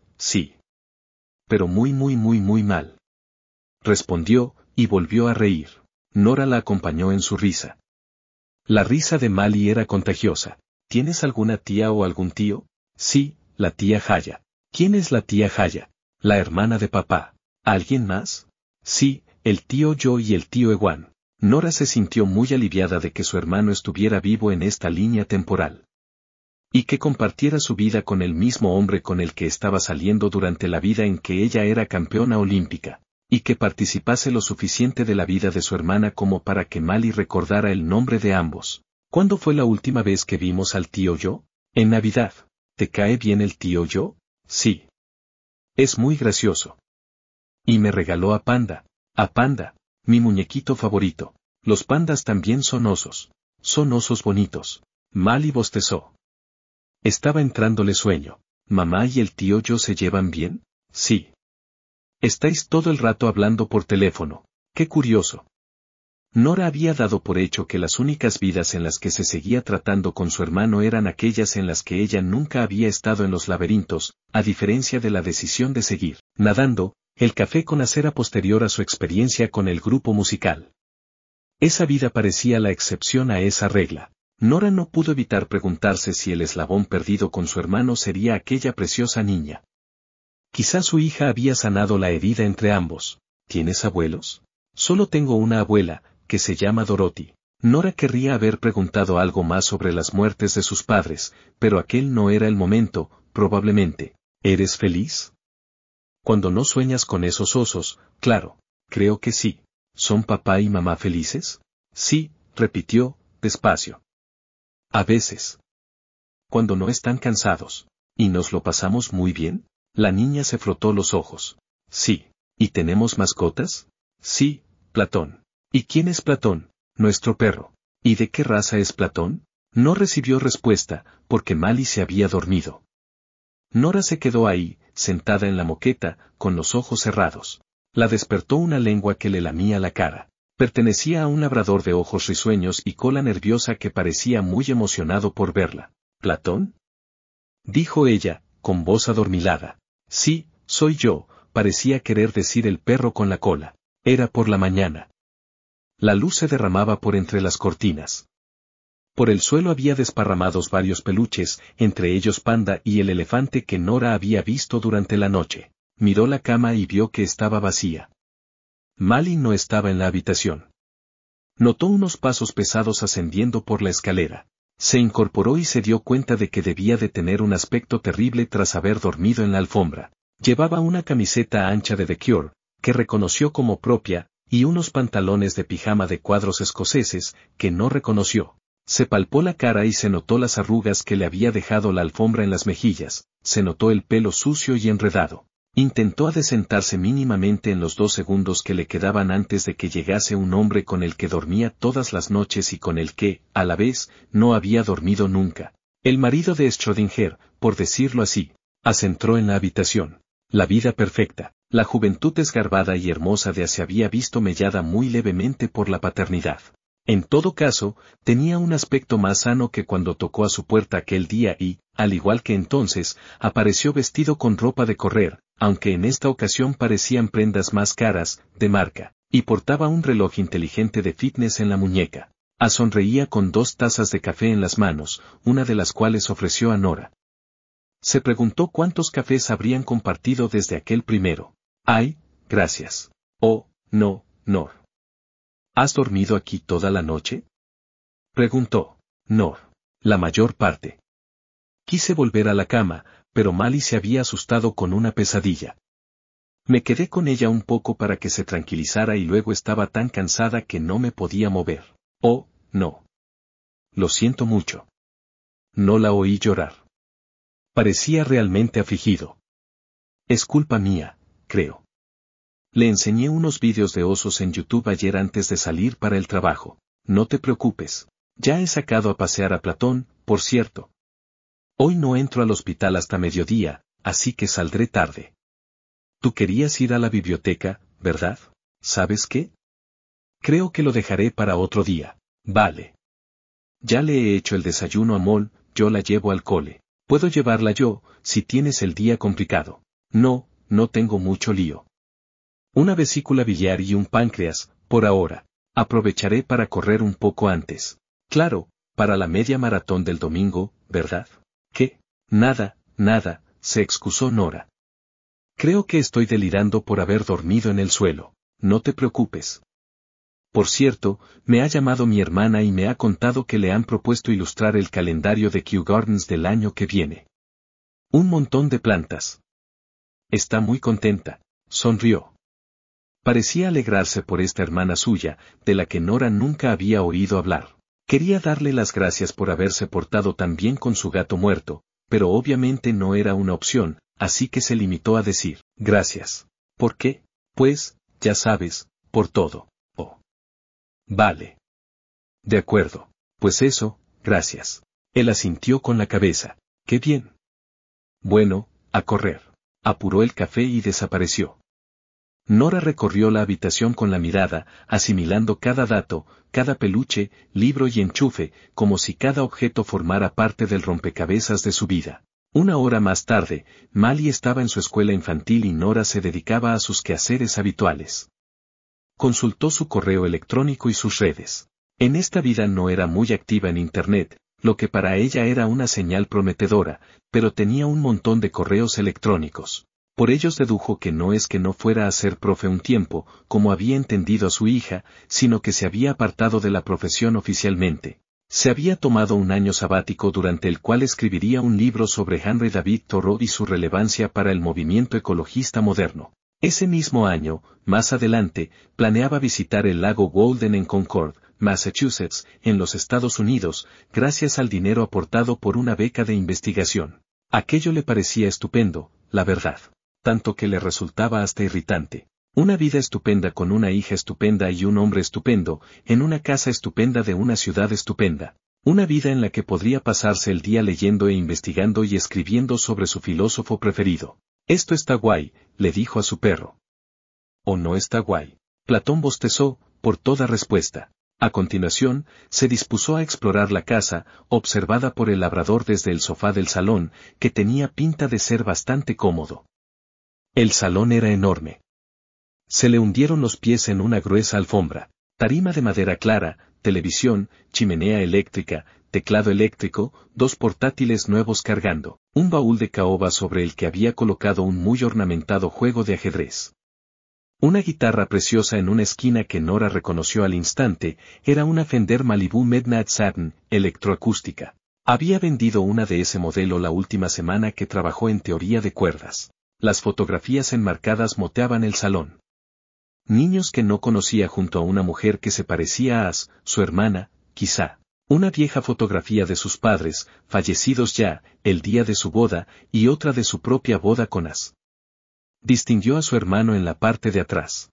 Pero muy mal. Respondió, y volvió a reír. Nora la acompañó en su risa. La risa de Mali era contagiosa. ¿Tienes alguna tía o algún tío? Sí, la tía Haya. ¿Quién es la tía Haya? La hermana de papá. ¿Alguien más? Sí, el tío Joe y el tío Ewan. Nora se sintió muy aliviada de que su hermano estuviera vivo en esta línea temporal. Y que compartiera su vida con el mismo hombre con el que estaba saliendo durante la vida en que ella era campeona olímpica, y que participase lo suficiente de la vida de su hermana como para que Mali recordara el nombre de ambos. ¿Cuándo fue la última vez que vimos al tío Joe? En Navidad. ¿Te cae bien el tío Joe? Sí. Es muy gracioso. Y me regaló a Panda, mi muñequito favorito. Los pandas también son osos bonitos. Mali bostezó. Estaba entrándole sueño. ¿Mamá y el tío Joe se llevan bien? Sí. Estáis todo el rato hablando por teléfono. Qué curioso. Nora había dado por hecho que las únicas vidas en las que se seguía tratando con su hermano eran aquellas en las que ella nunca había estado en los laberintos, a diferencia de la decisión de seguir nadando el café con acera posterior a su experiencia con el grupo musical. Esa vida parecía la excepción a esa regla. Nora no pudo evitar preguntarse si el eslabón perdido con su hermano sería aquella preciosa niña. Quizá su hija había sanado la herida entre ambos. ¿Tienes abuelos? Solo tengo una abuela, que se llama Dorothy. Nora querría haber preguntado algo más sobre las muertes de sus padres, pero aquel no era el momento, probablemente. ¿Eres feliz? Cuando no sueñas con esos osos, claro, creo que sí. ¿Son papá y mamá felices? Sí, repitió, despacio. A veces. Cuando no están cansados. ¿Y nos lo pasamos muy bien? La niña se frotó los ojos. Sí. ¿Y tenemos mascotas? Sí, Platón. ¿Y quién es Platón? Nuestro perro. ¿Y de qué raza es Platón? No recibió respuesta, porque Mali se había dormido. Nora se quedó ahí, sentada en la moqueta, con los ojos cerrados. La despertó una lengua que le lamía la cara. Pertenecía a un labrador de ojos risueños y cola nerviosa que parecía muy emocionado por verla. ¿Platón? Dijo ella, con voz adormilada. Sí, soy yo, parecía querer decir el perro con la cola. Era por la mañana. La luz se derramaba por entre las cortinas. Por el suelo había desparramados varios peluches, entre ellos Panda y el elefante que Nora había visto durante la noche. Miró la cama y vio que estaba vacía. Mali no estaba en la habitación. Notó unos pasos pesados ascendiendo por la escalera. Se incorporó y se dio cuenta de que debía de tener un aspecto terrible tras haber dormido en la alfombra. Llevaba una camiseta ancha de The Cure, que reconoció como propia, y unos pantalones de pijama de cuadros escoceses, que no reconoció. Se palpó la cara y se notó las arrugas que le había dejado la alfombra en las mejillas, se notó el pelo sucio y enredado. Intentó adecentarse mínimamente en los 2 segundos que le quedaban antes de que llegase un hombre con el que dormía todas las noches y con el que, a la vez, no había dormido nunca. El marido de Schrödinger, por decirlo así. Acentró en la habitación. La vida perfecta, la juventud desgarbada y hermosa de se había visto mellada muy levemente por la paternidad. En todo caso, tenía un aspecto más sano que cuando tocó a su puerta aquel día y, al igual que entonces, apareció vestido con ropa de correr, aunque en esta ocasión parecían prendas más caras, de marca, y portaba un reloj inteligente de fitness en la muñeca. Sonreía con 2 tazas de café en las manos, una de las cuales ofreció a Nora. Se preguntó cuántos cafés habrían compartido desde aquel primero. Ay, gracias. Oh, no, Nor. ¿Has dormido aquí toda la noche? Preguntó. Nor. La mayor parte. Quise volver a la cama, pero Mali se había asustado con una pesadilla. Me quedé con ella un poco para que se tranquilizara y luego estaba tan cansada que no me podía mover. Oh, no. Lo siento mucho. No la oí llorar. Parecía realmente afligido. Es culpa mía, creo. Le enseñé unos vídeos de osos en YouTube ayer antes de salir para el trabajo. No te preocupes. Ya he sacado a pasear a Platón, por cierto. Hoy no entro al hospital hasta mediodía, así que saldré tarde. Tú querías ir a la biblioteca, ¿verdad? ¿Sabes qué? Creo que lo dejaré para otro día. Vale. Ya le he hecho el desayuno a Mol, yo la llevo al cole. Puedo llevarla yo, si tienes el día complicado. No, no tengo mucho lío. Una vesícula biliar y un páncreas, por ahora. Aprovecharé para correr un poco antes. Claro, para la media maratón del domingo, ¿verdad? ¿Qué? Nada, se excusó Nora. Creo que estoy delirando por haber dormido en el suelo. No te preocupes. Por cierto, me ha llamado mi hermana y me ha contado que le han propuesto ilustrar el calendario de Kew Gardens del año que viene. Un montón de plantas. Está muy contenta, sonrió. Parecía alegrarse por esta hermana suya, de la que Nora nunca había oído hablar. Quería darle las gracias por haberse portado tan bien con su gato muerto, pero obviamente no era una opción, así que se limitó a decir, gracias. ¿Por qué? Pues, ya sabes, por todo. Oh. Vale. De acuerdo. Pues eso, gracias. Él asintió con la cabeza. Qué bien. Bueno, a correr. Apuró el café y desapareció. Nora recorrió la habitación con la mirada, asimilando cada dato, cada peluche, libro y enchufe, como si cada objeto formara parte del rompecabezas de su vida. Una hora más tarde, Mali estaba en su escuela infantil y Nora se dedicaba a sus quehaceres habituales. Consultó su correo electrónico y sus redes. En esta vida no era muy activa en Internet, lo que para ella era una señal prometedora, pero tenía un montón de correos electrónicos. Por ellos dedujo que no es que no fuera a ser profe un tiempo, como había entendido a su hija, sino que se había apartado de la profesión oficialmente. Se había tomado un año sabático durante el cual escribiría un libro sobre Henry David Thoreau y su relevancia para el movimiento ecologista moderno. Ese mismo año, más adelante, planeaba visitar el lago Walden en Concord, Massachusetts, en los Estados Unidos, gracias al dinero aportado por una beca de investigación. Aquello le parecía estupendo, la verdad. Tanto que le resultaba hasta irritante. Una vida estupenda con una hija estupenda y un hombre estupendo, en una casa estupenda de una ciudad estupenda. Una vida en la que podría pasarse el día leyendo e investigando y escribiendo sobre su filósofo preferido. Esto está guay, le dijo a su perro. ¿O no está guay? Platón bostezó, por toda respuesta. A continuación, se dispuso a explorar la casa, observada por el labrador desde el sofá del salón, que tenía pinta de ser bastante cómodo. El salón era enorme. Se le hundieron los pies en una gruesa alfombra, tarima de madera clara, televisión, chimenea eléctrica, teclado eléctrico, 2 portátiles nuevos cargando, un baúl de caoba sobre el que había colocado un muy ornamentado juego de ajedrez. Una guitarra preciosa en una esquina que Nora reconoció al instante, era una Fender Malibu Midnight Satin, electroacústica. Había vendido una de ese modelo la última semana que trabajó en teoría de cuerdas. Las fotografías enmarcadas moteaban el salón. Niños que no conocía junto a una mujer que se parecía a su hermana, quizá. Una vieja fotografía de sus padres, fallecidos ya, el día de su boda, y otra de su propia boda con As. Distinguió a su hermano en la parte de atrás.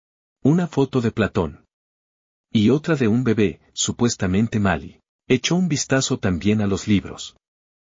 Una foto de Platón. Y otra de un bebé, supuestamente Mali. Echó un vistazo también a los libros.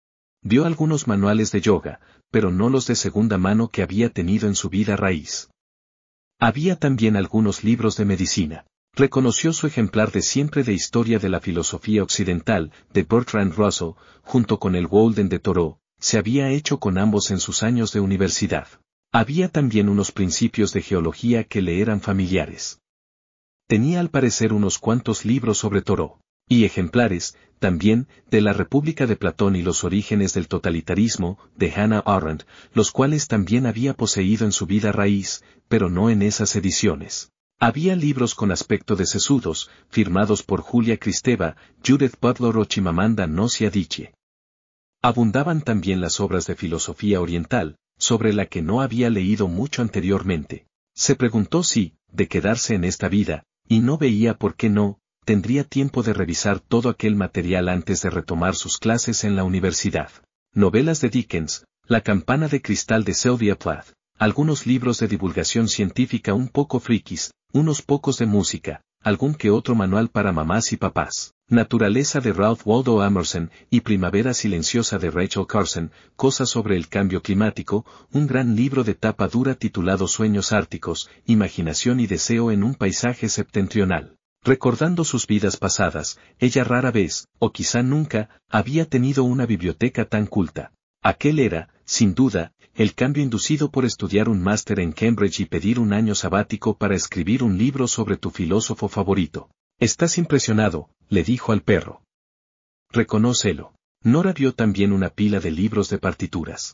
Vio algunos manuales de yoga, pero no los de segunda mano que había tenido en su vida raíz. Había también algunos libros de medicina. Reconoció su ejemplar de siempre de Historia de la Filosofía Occidental, de Bertrand Russell, junto con el Walden de Thoreau, se había hecho con ambos en sus años de universidad. Había también unos principios de geología que le eran familiares. Tenía al parecer unos cuantos libros sobre Thoreau. Y ejemplares, también, de la República de Platón y los orígenes del totalitarismo, de Hannah Arendt, los cuales también había poseído en su vida raíz, pero no en esas ediciones. Había libros con aspecto de sesudos, firmados por Julia Kristeva, Judith Butler o Chimamanda Ngozi Adichie. Abundaban también las obras de filosofía oriental, sobre la que no había leído mucho anteriormente. Se preguntó si, de quedarse en esta vida, y no veía por qué no, tendría tiempo de revisar todo aquel material antes de retomar sus clases en la universidad. Novelas de Dickens, La campana de cristal de Sylvia Plath, algunos libros de divulgación científica un poco frikis, unos pocos de música, algún que otro manual para mamás y papás, Naturaleza de Ralph Waldo Emerson y Primavera silenciosa de Rachel Carson, cosas sobre el cambio climático, un gran libro de tapa dura titulado Sueños árticos, Imaginación y deseo en un paisaje septentrional. Recordando sus vidas pasadas, ella rara vez, o quizá nunca, había tenido una biblioteca tan culta. Aquel era, sin duda, el cambio inducido por estudiar un máster en Cambridge y pedir un año sabático para escribir un libro sobre tu filósofo favorito. Estás impresionado, le dijo al perro. Reconócelo. Nora vio también una pila de libros de partituras.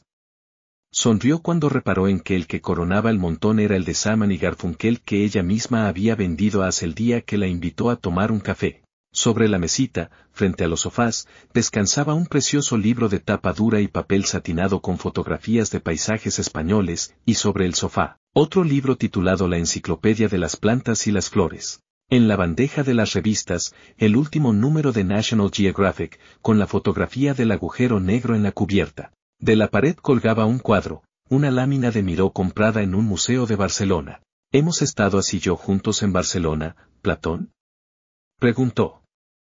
Sonrió cuando reparó en que el que coronaba el montón era el de Simon y Garfunkel que ella misma había vendido hace el día que la invitó a tomar un café. Sobre la mesita, frente a los sofás, descansaba un precioso libro de tapa dura y papel satinado con fotografías de paisajes españoles, y sobre el sofá, otro libro titulado La Enciclopedia de las Plantas y las Flores. En la bandeja de las revistas, el último número de National Geographic, con la fotografía del agujero negro en la cubierta. De la pared colgaba un cuadro, una lámina de Miró comprada en un museo de Barcelona. ¿Hemos estado así yo juntos en Barcelona, Platón? Preguntó.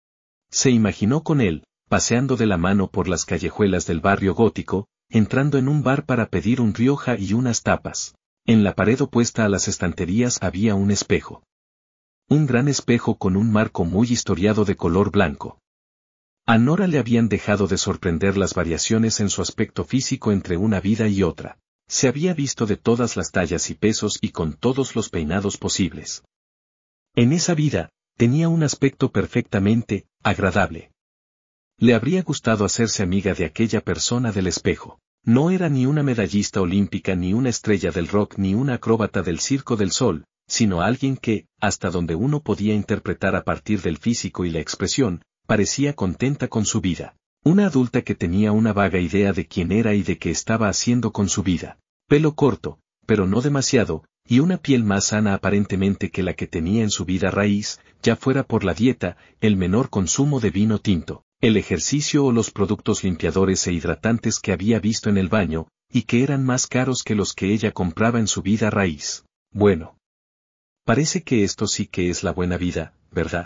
Se imaginó con él, paseando de la mano por las callejuelas del barrio gótico, entrando en un bar para pedir un Rioja y unas tapas. En la pared opuesta a las estanterías había un espejo. Un gran espejo con un marco muy historiado de color blanco. A Nora le habían dejado de sorprender las variaciones en su aspecto físico entre una vida y otra. Se había visto de todas las tallas y pesos y con todos los peinados posibles. En esa vida, tenía un aspecto perfectamente agradable. Le habría gustado hacerse amiga de aquella persona del espejo. No era ni una medallista olímpica ni una estrella del rock ni una acróbata del Circo del Sol, sino alguien que, hasta donde uno podía interpretar a partir del físico y la expresión, parecía contenta con su vida. Una adulta que tenía una vaga idea de quién era y de qué estaba haciendo con su vida. Pelo corto, pero no demasiado, y una piel más sana aparentemente que la que tenía en su vida raíz, ya fuera por la dieta, el menor consumo de vino tinto, el ejercicio o los productos limpiadores e hidratantes que había visto en el baño, y que eran más caros que los que ella compraba en su vida raíz. Bueno. Parece que esto sí que es la buena vida, ¿verdad?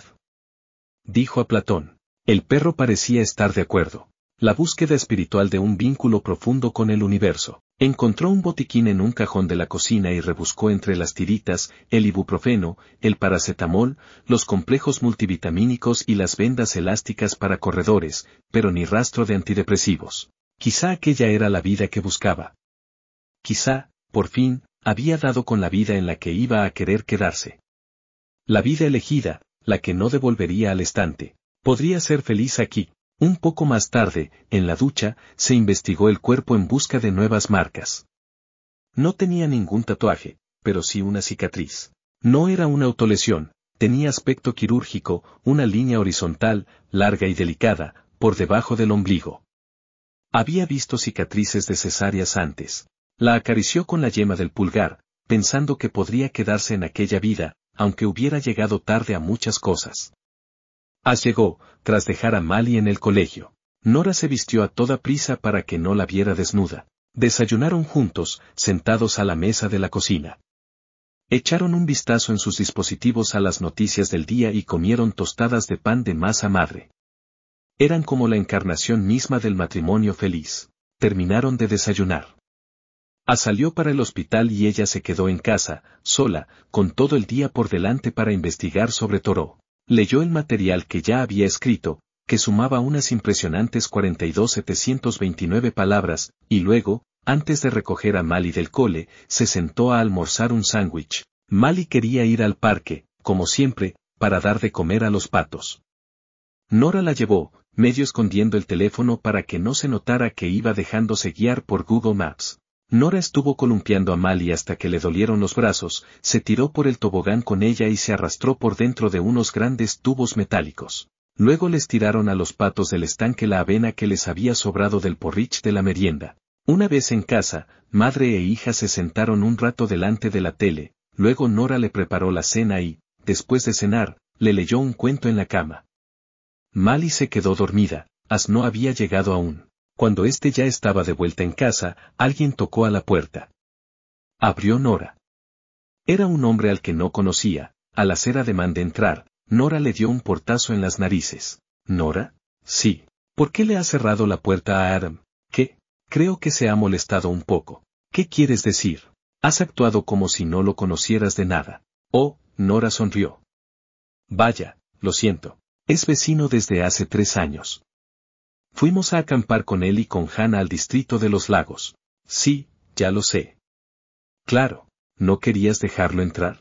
Dijo a Platón. El perro parecía estar de acuerdo. La búsqueda espiritual de un vínculo profundo con el universo. Encontró un botiquín en un cajón de la cocina y rebuscó entre las tiritas, el ibuprofeno, el paracetamol, los complejos multivitamínicos y las vendas elásticas para corredores, pero ni rastro de antidepresivos. Quizá aquella era la vida que buscaba. Quizá, por fin, había dado con la vida en la que iba a querer quedarse. La vida elegida, la que no devolvería al estante. Podría ser feliz aquí. Un poco más tarde, en la ducha, se investigó el cuerpo en busca de nuevas marcas. No tenía ningún tatuaje, pero sí una cicatriz. No era una autolesión, tenía aspecto quirúrgico, una línea horizontal, larga y delicada, por debajo del ombligo. Había visto cicatrices de cesáreas antes. La acarició con la yema del pulgar, pensando que podría quedarse en aquella vida, aunque hubiera llegado tarde a muchas cosas. Llegó, tras dejar a Mali en el colegio. Nora se vistió a toda prisa para que no la viera desnuda. Desayunaron juntos, sentados a la mesa de la cocina. Echaron un vistazo en sus dispositivos a las noticias del día y comieron tostadas de pan de masa madre. Eran como la encarnación misma del matrimonio feliz. Terminaron de desayunar. Salió para el hospital y ella se quedó en casa, sola, con todo el día por delante para investigar sobre Thoreau. Leyó el material que ya había escrito, que sumaba unas impresionantes 42.729 palabras, y luego, antes de recoger a Mali del cole, se sentó a almorzar un sándwich. Mali quería ir al parque, como siempre, para dar de comer a los patos. Nora la llevó, medio escondiendo el teléfono para que no se notara que iba dejándose guiar por Google Maps. Nora estuvo columpiando a Mali hasta que le dolieron los brazos, se tiró por el tobogán con ella y se arrastró por dentro de unos grandes tubos metálicos. Luego les tiraron a los patos del estanque la avena que les había sobrado del porridge de la merienda. Una vez en casa, madre e hija se sentaron un rato delante de la tele, luego Nora le preparó la cena y, después de cenar, le leyó un cuento en la cama. Mali se quedó dormida, no había llegado aún. Cuando éste ya estaba de vuelta en casa, alguien tocó a la puerta. Abrió Nora. Era un hombre al que no conocía. Al hacer ademán de entrar, Nora le dio un portazo en las narices. ¿Nora? Sí. ¿Por qué le has cerrado la puerta a Adam? ¿Qué? Creo que se ha molestado un poco. ¿Qué quieres decir? Has actuado como si no lo conocieras de nada. Oh, Nora sonrió. Vaya, lo siento. Es vecino desde hace 3 años. Fuimos a acampar con él y con Hannah al distrito de los lagos. Sí, ya lo sé. Claro, ¿no querías dejarlo entrar?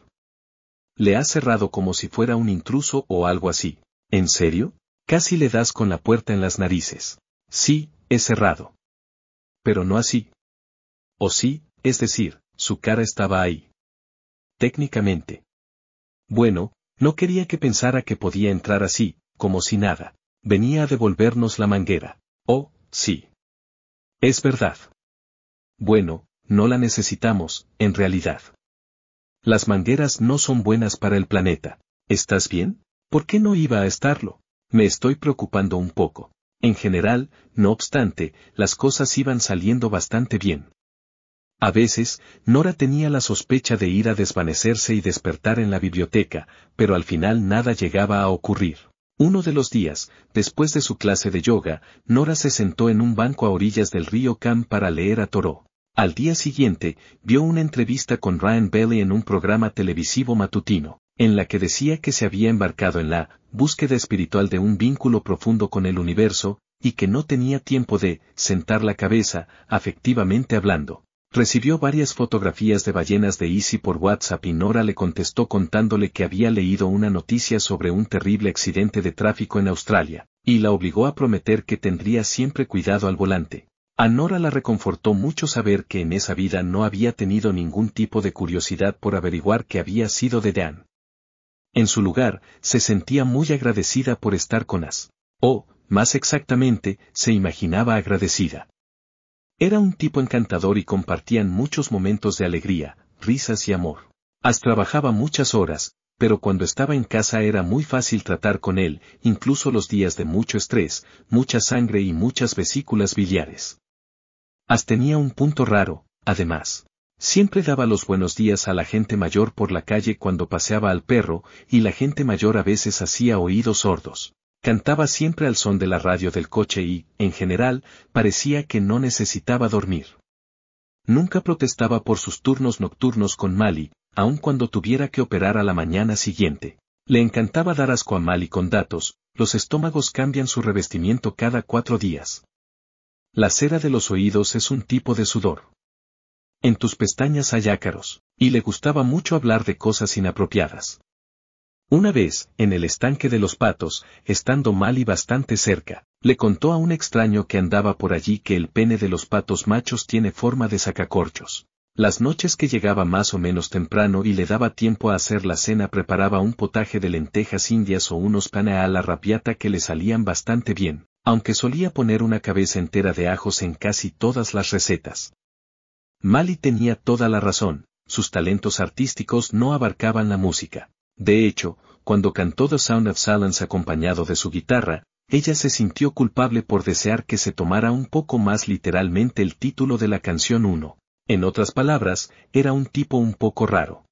Le has cerrado como si fuera un intruso o algo así. ¿En serio? Casi le das con la puerta en las narices. Sí, he cerrado. Pero no así. O sí, es decir, su cara estaba ahí. Técnicamente. Bueno, no quería que pensara que podía entrar así, como si nada. Venía a devolvernos la manguera. Oh, sí. Es verdad. Bueno, no la necesitamos, en realidad. Las mangueras no son buenas para el planeta. ¿Estás bien? ¿Por qué no iba a estarlo? Me estoy preocupando un poco. En general, no obstante, las cosas iban saliendo bastante bien. A veces, Nora tenía la sospecha de ir a desvanecerse y despertar en la biblioteca, pero al final nada llegaba a ocurrir. Uno de los días, después de su clase de yoga, Nora se sentó en un banco a orillas del río Cam para leer a Thoreau. Al día siguiente, vio una entrevista con Ryan Bailey en un programa televisivo matutino, en la que decía que se había embarcado en la búsqueda espiritual de un vínculo profundo con el universo, y que no tenía tiempo de sentar la cabeza, afectivamente hablando. Recibió varias fotografías de ballenas de Easy por WhatsApp y Nora le contestó contándole que había leído una noticia sobre un terrible accidente de tráfico en Australia, y la obligó a prometer que tendría siempre cuidado al volante. A Nora la reconfortó mucho saber que en esa vida no había tenido ningún tipo de curiosidad por averiguar qué había sido de Dan. En su lugar, se sentía muy agradecida por estar con As. O, más exactamente, se imaginaba agradecida. Era un tipo encantador y compartían muchos momentos de alegría, risas y amor. As trabajaba muchas horas, pero cuando estaba en casa era muy fácil tratar con él, incluso los días de mucho estrés, mucha sangre y muchas vesículas biliares. As tenía un punto raro, además. Siempre daba los buenos días a la gente mayor por la calle cuando paseaba al perro, y la gente mayor a veces hacía oídos sordos. Cantaba siempre al son de la radio del coche y, en general, parecía que no necesitaba dormir. Nunca protestaba por sus turnos nocturnos con Mali, aun cuando tuviera que operar a la mañana siguiente. Le encantaba dar asco a Mali con datos, los estómagos cambian su revestimiento cada 4 días. La cera de los oídos es un tipo de sudor. En tus pestañas hay ácaros, y le gustaba mucho hablar de cosas inapropiadas. Una vez, en el estanque de los patos, estando Mali bastante cerca, le contó a un extraño que andaba por allí que el pene de los patos machos tiene forma de sacacorchos. Las noches que llegaba más o menos temprano y le daba tiempo a hacer la cena preparaba un potaje de lentejas indias o unos pane a la rapiata que le salían bastante bien, aunque solía poner una cabeza entera de ajos en casi todas las recetas. Mali tenía toda la razón, sus talentos artísticos no abarcaban la música. De hecho, cuando cantó The Sound of Silence acompañado de su guitarra, ella se sintió culpable por desear que se tomara un poco más literalmente el título de la canción 1. En otras palabras, era un tipo un poco raro.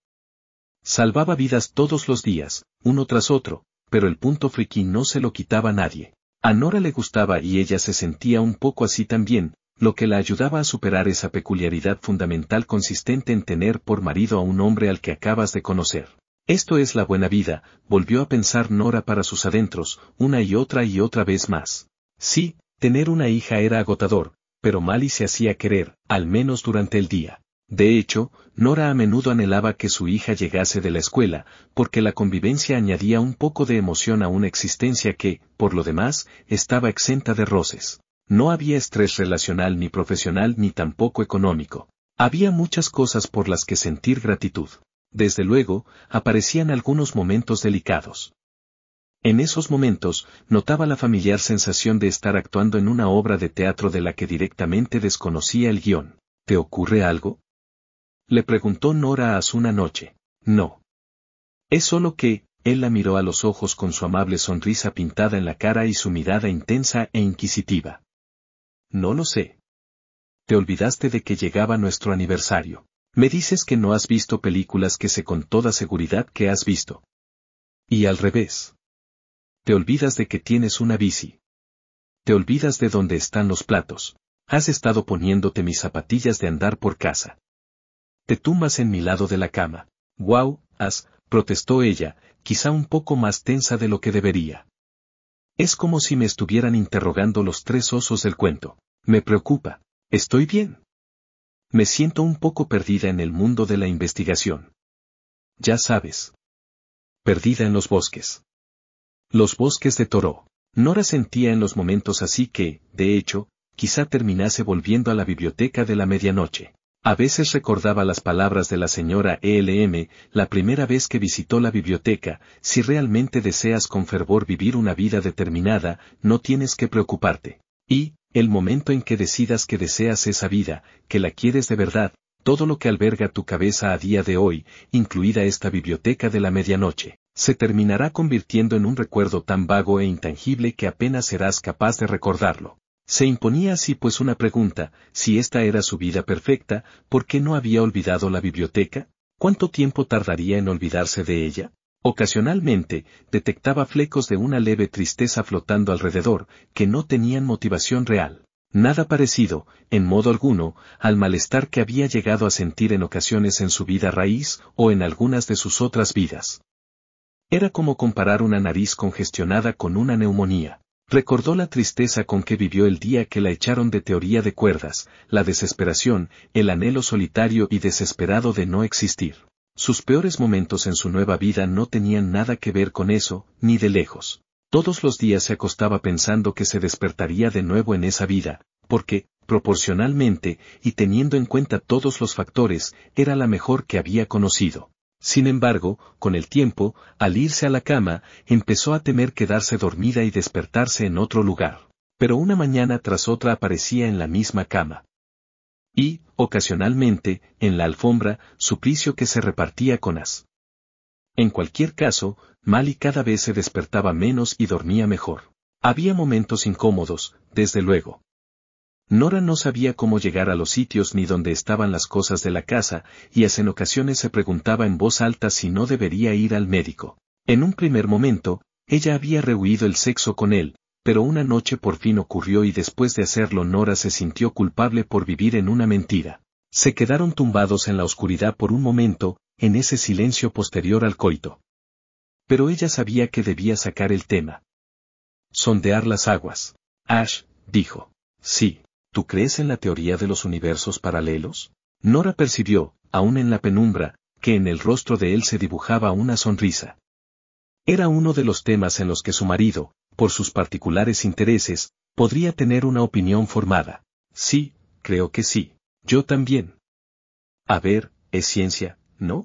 Salvaba vidas todos los días, uno tras otro, pero el punto friki no se lo quitaba nadie. A Nora le gustaba y ella se sentía un poco así también, lo que la ayudaba a superar esa peculiaridad fundamental consistente en tener por marido a un hombre al que acabas de conocer. Esto es la buena vida, volvió a pensar Nora para sus adentros, una y otra vez más. Sí, tener una hija era agotador, pero Mali se hacía querer, al menos durante el día. De hecho, Nora a menudo anhelaba que su hija llegase de la escuela, porque la convivencia añadía un poco de emoción a una existencia que, por lo demás, estaba exenta de roces. No había estrés relacional ni profesional ni tampoco económico. Había muchas cosas por las que sentir gratitud. Desde luego, aparecían algunos momentos delicados. En esos momentos, notaba la familiar sensación de estar actuando en una obra de teatro de la que directamente desconocía el guión. ¿Te ocurre algo?, le preguntó Nora a As una noche. No. Es solo que, él la miró a los ojos con su amable sonrisa pintada en la cara y su mirada intensa e inquisitiva. No lo sé. Te olvidaste de que llegaba nuestro aniversario. Me dices que no has visto películas que sé con toda seguridad que has visto. Y al revés. Te olvidas de que tienes una bici. Te olvidas de dónde están los platos. Has estado poniéndote mis zapatillas de andar por casa. Te tumbas en mi lado de la cama. Guau, As, protestó ella, quizá un poco más tensa de lo que debería. Es como si me estuvieran interrogando los 3 osos del cuento. Me preocupa. ¿Estoy bien? Me siento un poco perdida en el mundo de la investigación. Ya sabes. Perdida en los bosques. Los bosques de Toro. Nora sentía en los momentos así que, de hecho, quizá terminase volviendo a la biblioteca de la medianoche. A veces recordaba las palabras de la señora ELM, la primera vez que visitó la biblioteca: si realmente deseas con fervor vivir una vida determinada, no tienes que preocuparte. Y, el momento en que decidas que deseas esa vida, que la quieres de verdad, todo lo que alberga tu cabeza a día de hoy, incluida esta biblioteca de la medianoche, se terminará convirtiendo en un recuerdo tan vago e intangible que apenas serás capaz de recordarlo. Se imponía así pues una pregunta: si esta era su vida perfecta, ¿por qué no había olvidado la biblioteca? ¿Cuánto tiempo tardaría en olvidarse de ella? Ocasionalmente, detectaba flecos de una leve tristeza flotando alrededor, que no tenían motivación real. Nada parecido, en modo alguno, al malestar que había llegado a sentir en ocasiones en su vida raíz o en algunas de sus otras vidas. Era como comparar una nariz congestionada con una neumonía. Recordó la tristeza con que vivió el día que la echaron de teoría de cuerdas, la desesperación, el anhelo solitario y desesperado de no existir. Sus peores momentos en su nueva vida no tenían nada que ver con eso, ni de lejos. Todos los días se acostaba pensando que se despertaría de nuevo en esa vida, porque, proporcionalmente, y teniendo en cuenta todos los factores, era la mejor que había conocido. Sin embargo, con el tiempo, al irse a la cama, empezó a temer quedarse dormida y despertarse en otro lugar. Pero una mañana tras otra aparecía en la misma cama. Y, ocasionalmente, en la alfombra, suplicio que se repartía con As. En cualquier caso, Mali cada vez se despertaba menos y dormía mejor. Había momentos incómodos, desde luego. Nora no sabía cómo llegar a los sitios ni dónde estaban las cosas de la casa, y en ocasiones se preguntaba en voz alta si no debería ir al médico. En un primer momento, ella había rehuido el sexo con él, pero una noche por fin ocurrió y después de hacerlo Nora se sintió culpable por vivir en una mentira. Se quedaron tumbados en la oscuridad por un momento, en ese silencio posterior al coito. Pero ella sabía que debía sacar el tema. Sondear las aguas. Ash, dijo. Sí. ¿Tú crees en la teoría de los universos paralelos? Nora percibió, aún en la penumbra, que en el rostro de él se dibujaba una sonrisa. Era uno de los temas en los que su marido, por sus particulares intereses, podría tener una opinión formada. Sí, creo que sí. Yo también. A ver, es ciencia, ¿no?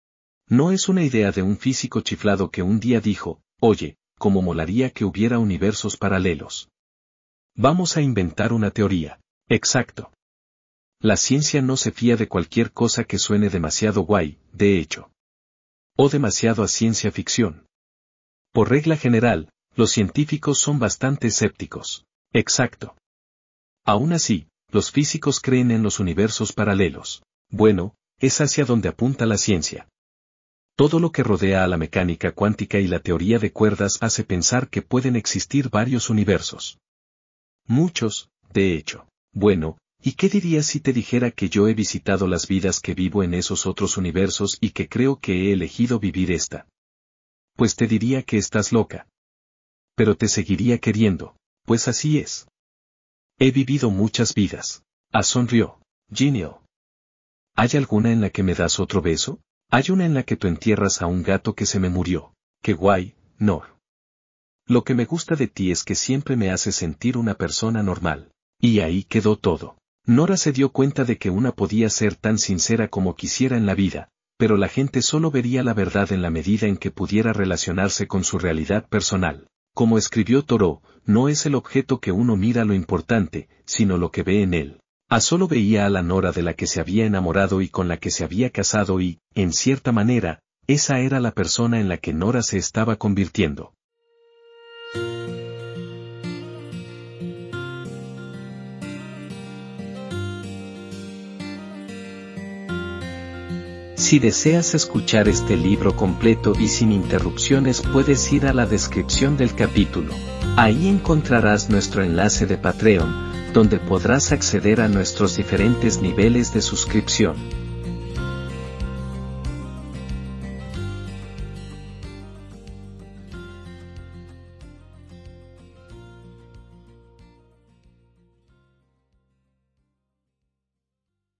No es una idea de un físico chiflado que un día dijo, oye, ¿cómo molaría que hubiera universos paralelos? Vamos a inventar una teoría. Exacto. La ciencia no se fía de cualquier cosa que suene demasiado guay, de hecho. O demasiado a ciencia ficción. Por regla general, los científicos son bastante escépticos. Exacto. Aún así, los físicos creen en los universos paralelos. Bueno, es hacia donde apunta la ciencia. Todo lo que rodea a la mecánica cuántica y la teoría de cuerdas hace pensar que pueden existir varios universos. Muchos, de hecho. Bueno, ¿y qué dirías si te dijera que yo he visitado las vidas que vivo en esos otros universos y que creo que he elegido vivir esta? Pues te diría que estás loca. Pero te seguiría queriendo, pues así es. He vivido muchas vidas. Sonrió. Genial. ¿Hay alguna en la que me das otro beso? Hay una en la que tú entierras a un gato que se me murió. ¡Qué guay, Nor! Lo que me gusta de ti es que siempre me haces sentir una persona normal. Y ahí quedó todo. Nora se dio cuenta de que una podía ser tan sincera como quisiera en la vida, pero la gente solo vería la verdad en la medida en que pudiera relacionarse con su realidad personal. Como escribió Thoreau, no es el objeto que uno mira lo importante, sino lo que ve en él. Solo veía a la Nora de la que se había enamorado y con la que se había casado y, en cierta manera, esa era la persona en la que Nora se estaba convirtiendo. Si deseas escuchar este libro completo y sin interrupciones puedes ir a la descripción del capítulo. Ahí encontrarás nuestro enlace de Patreon, donde podrás acceder a nuestros diferentes niveles de suscripción.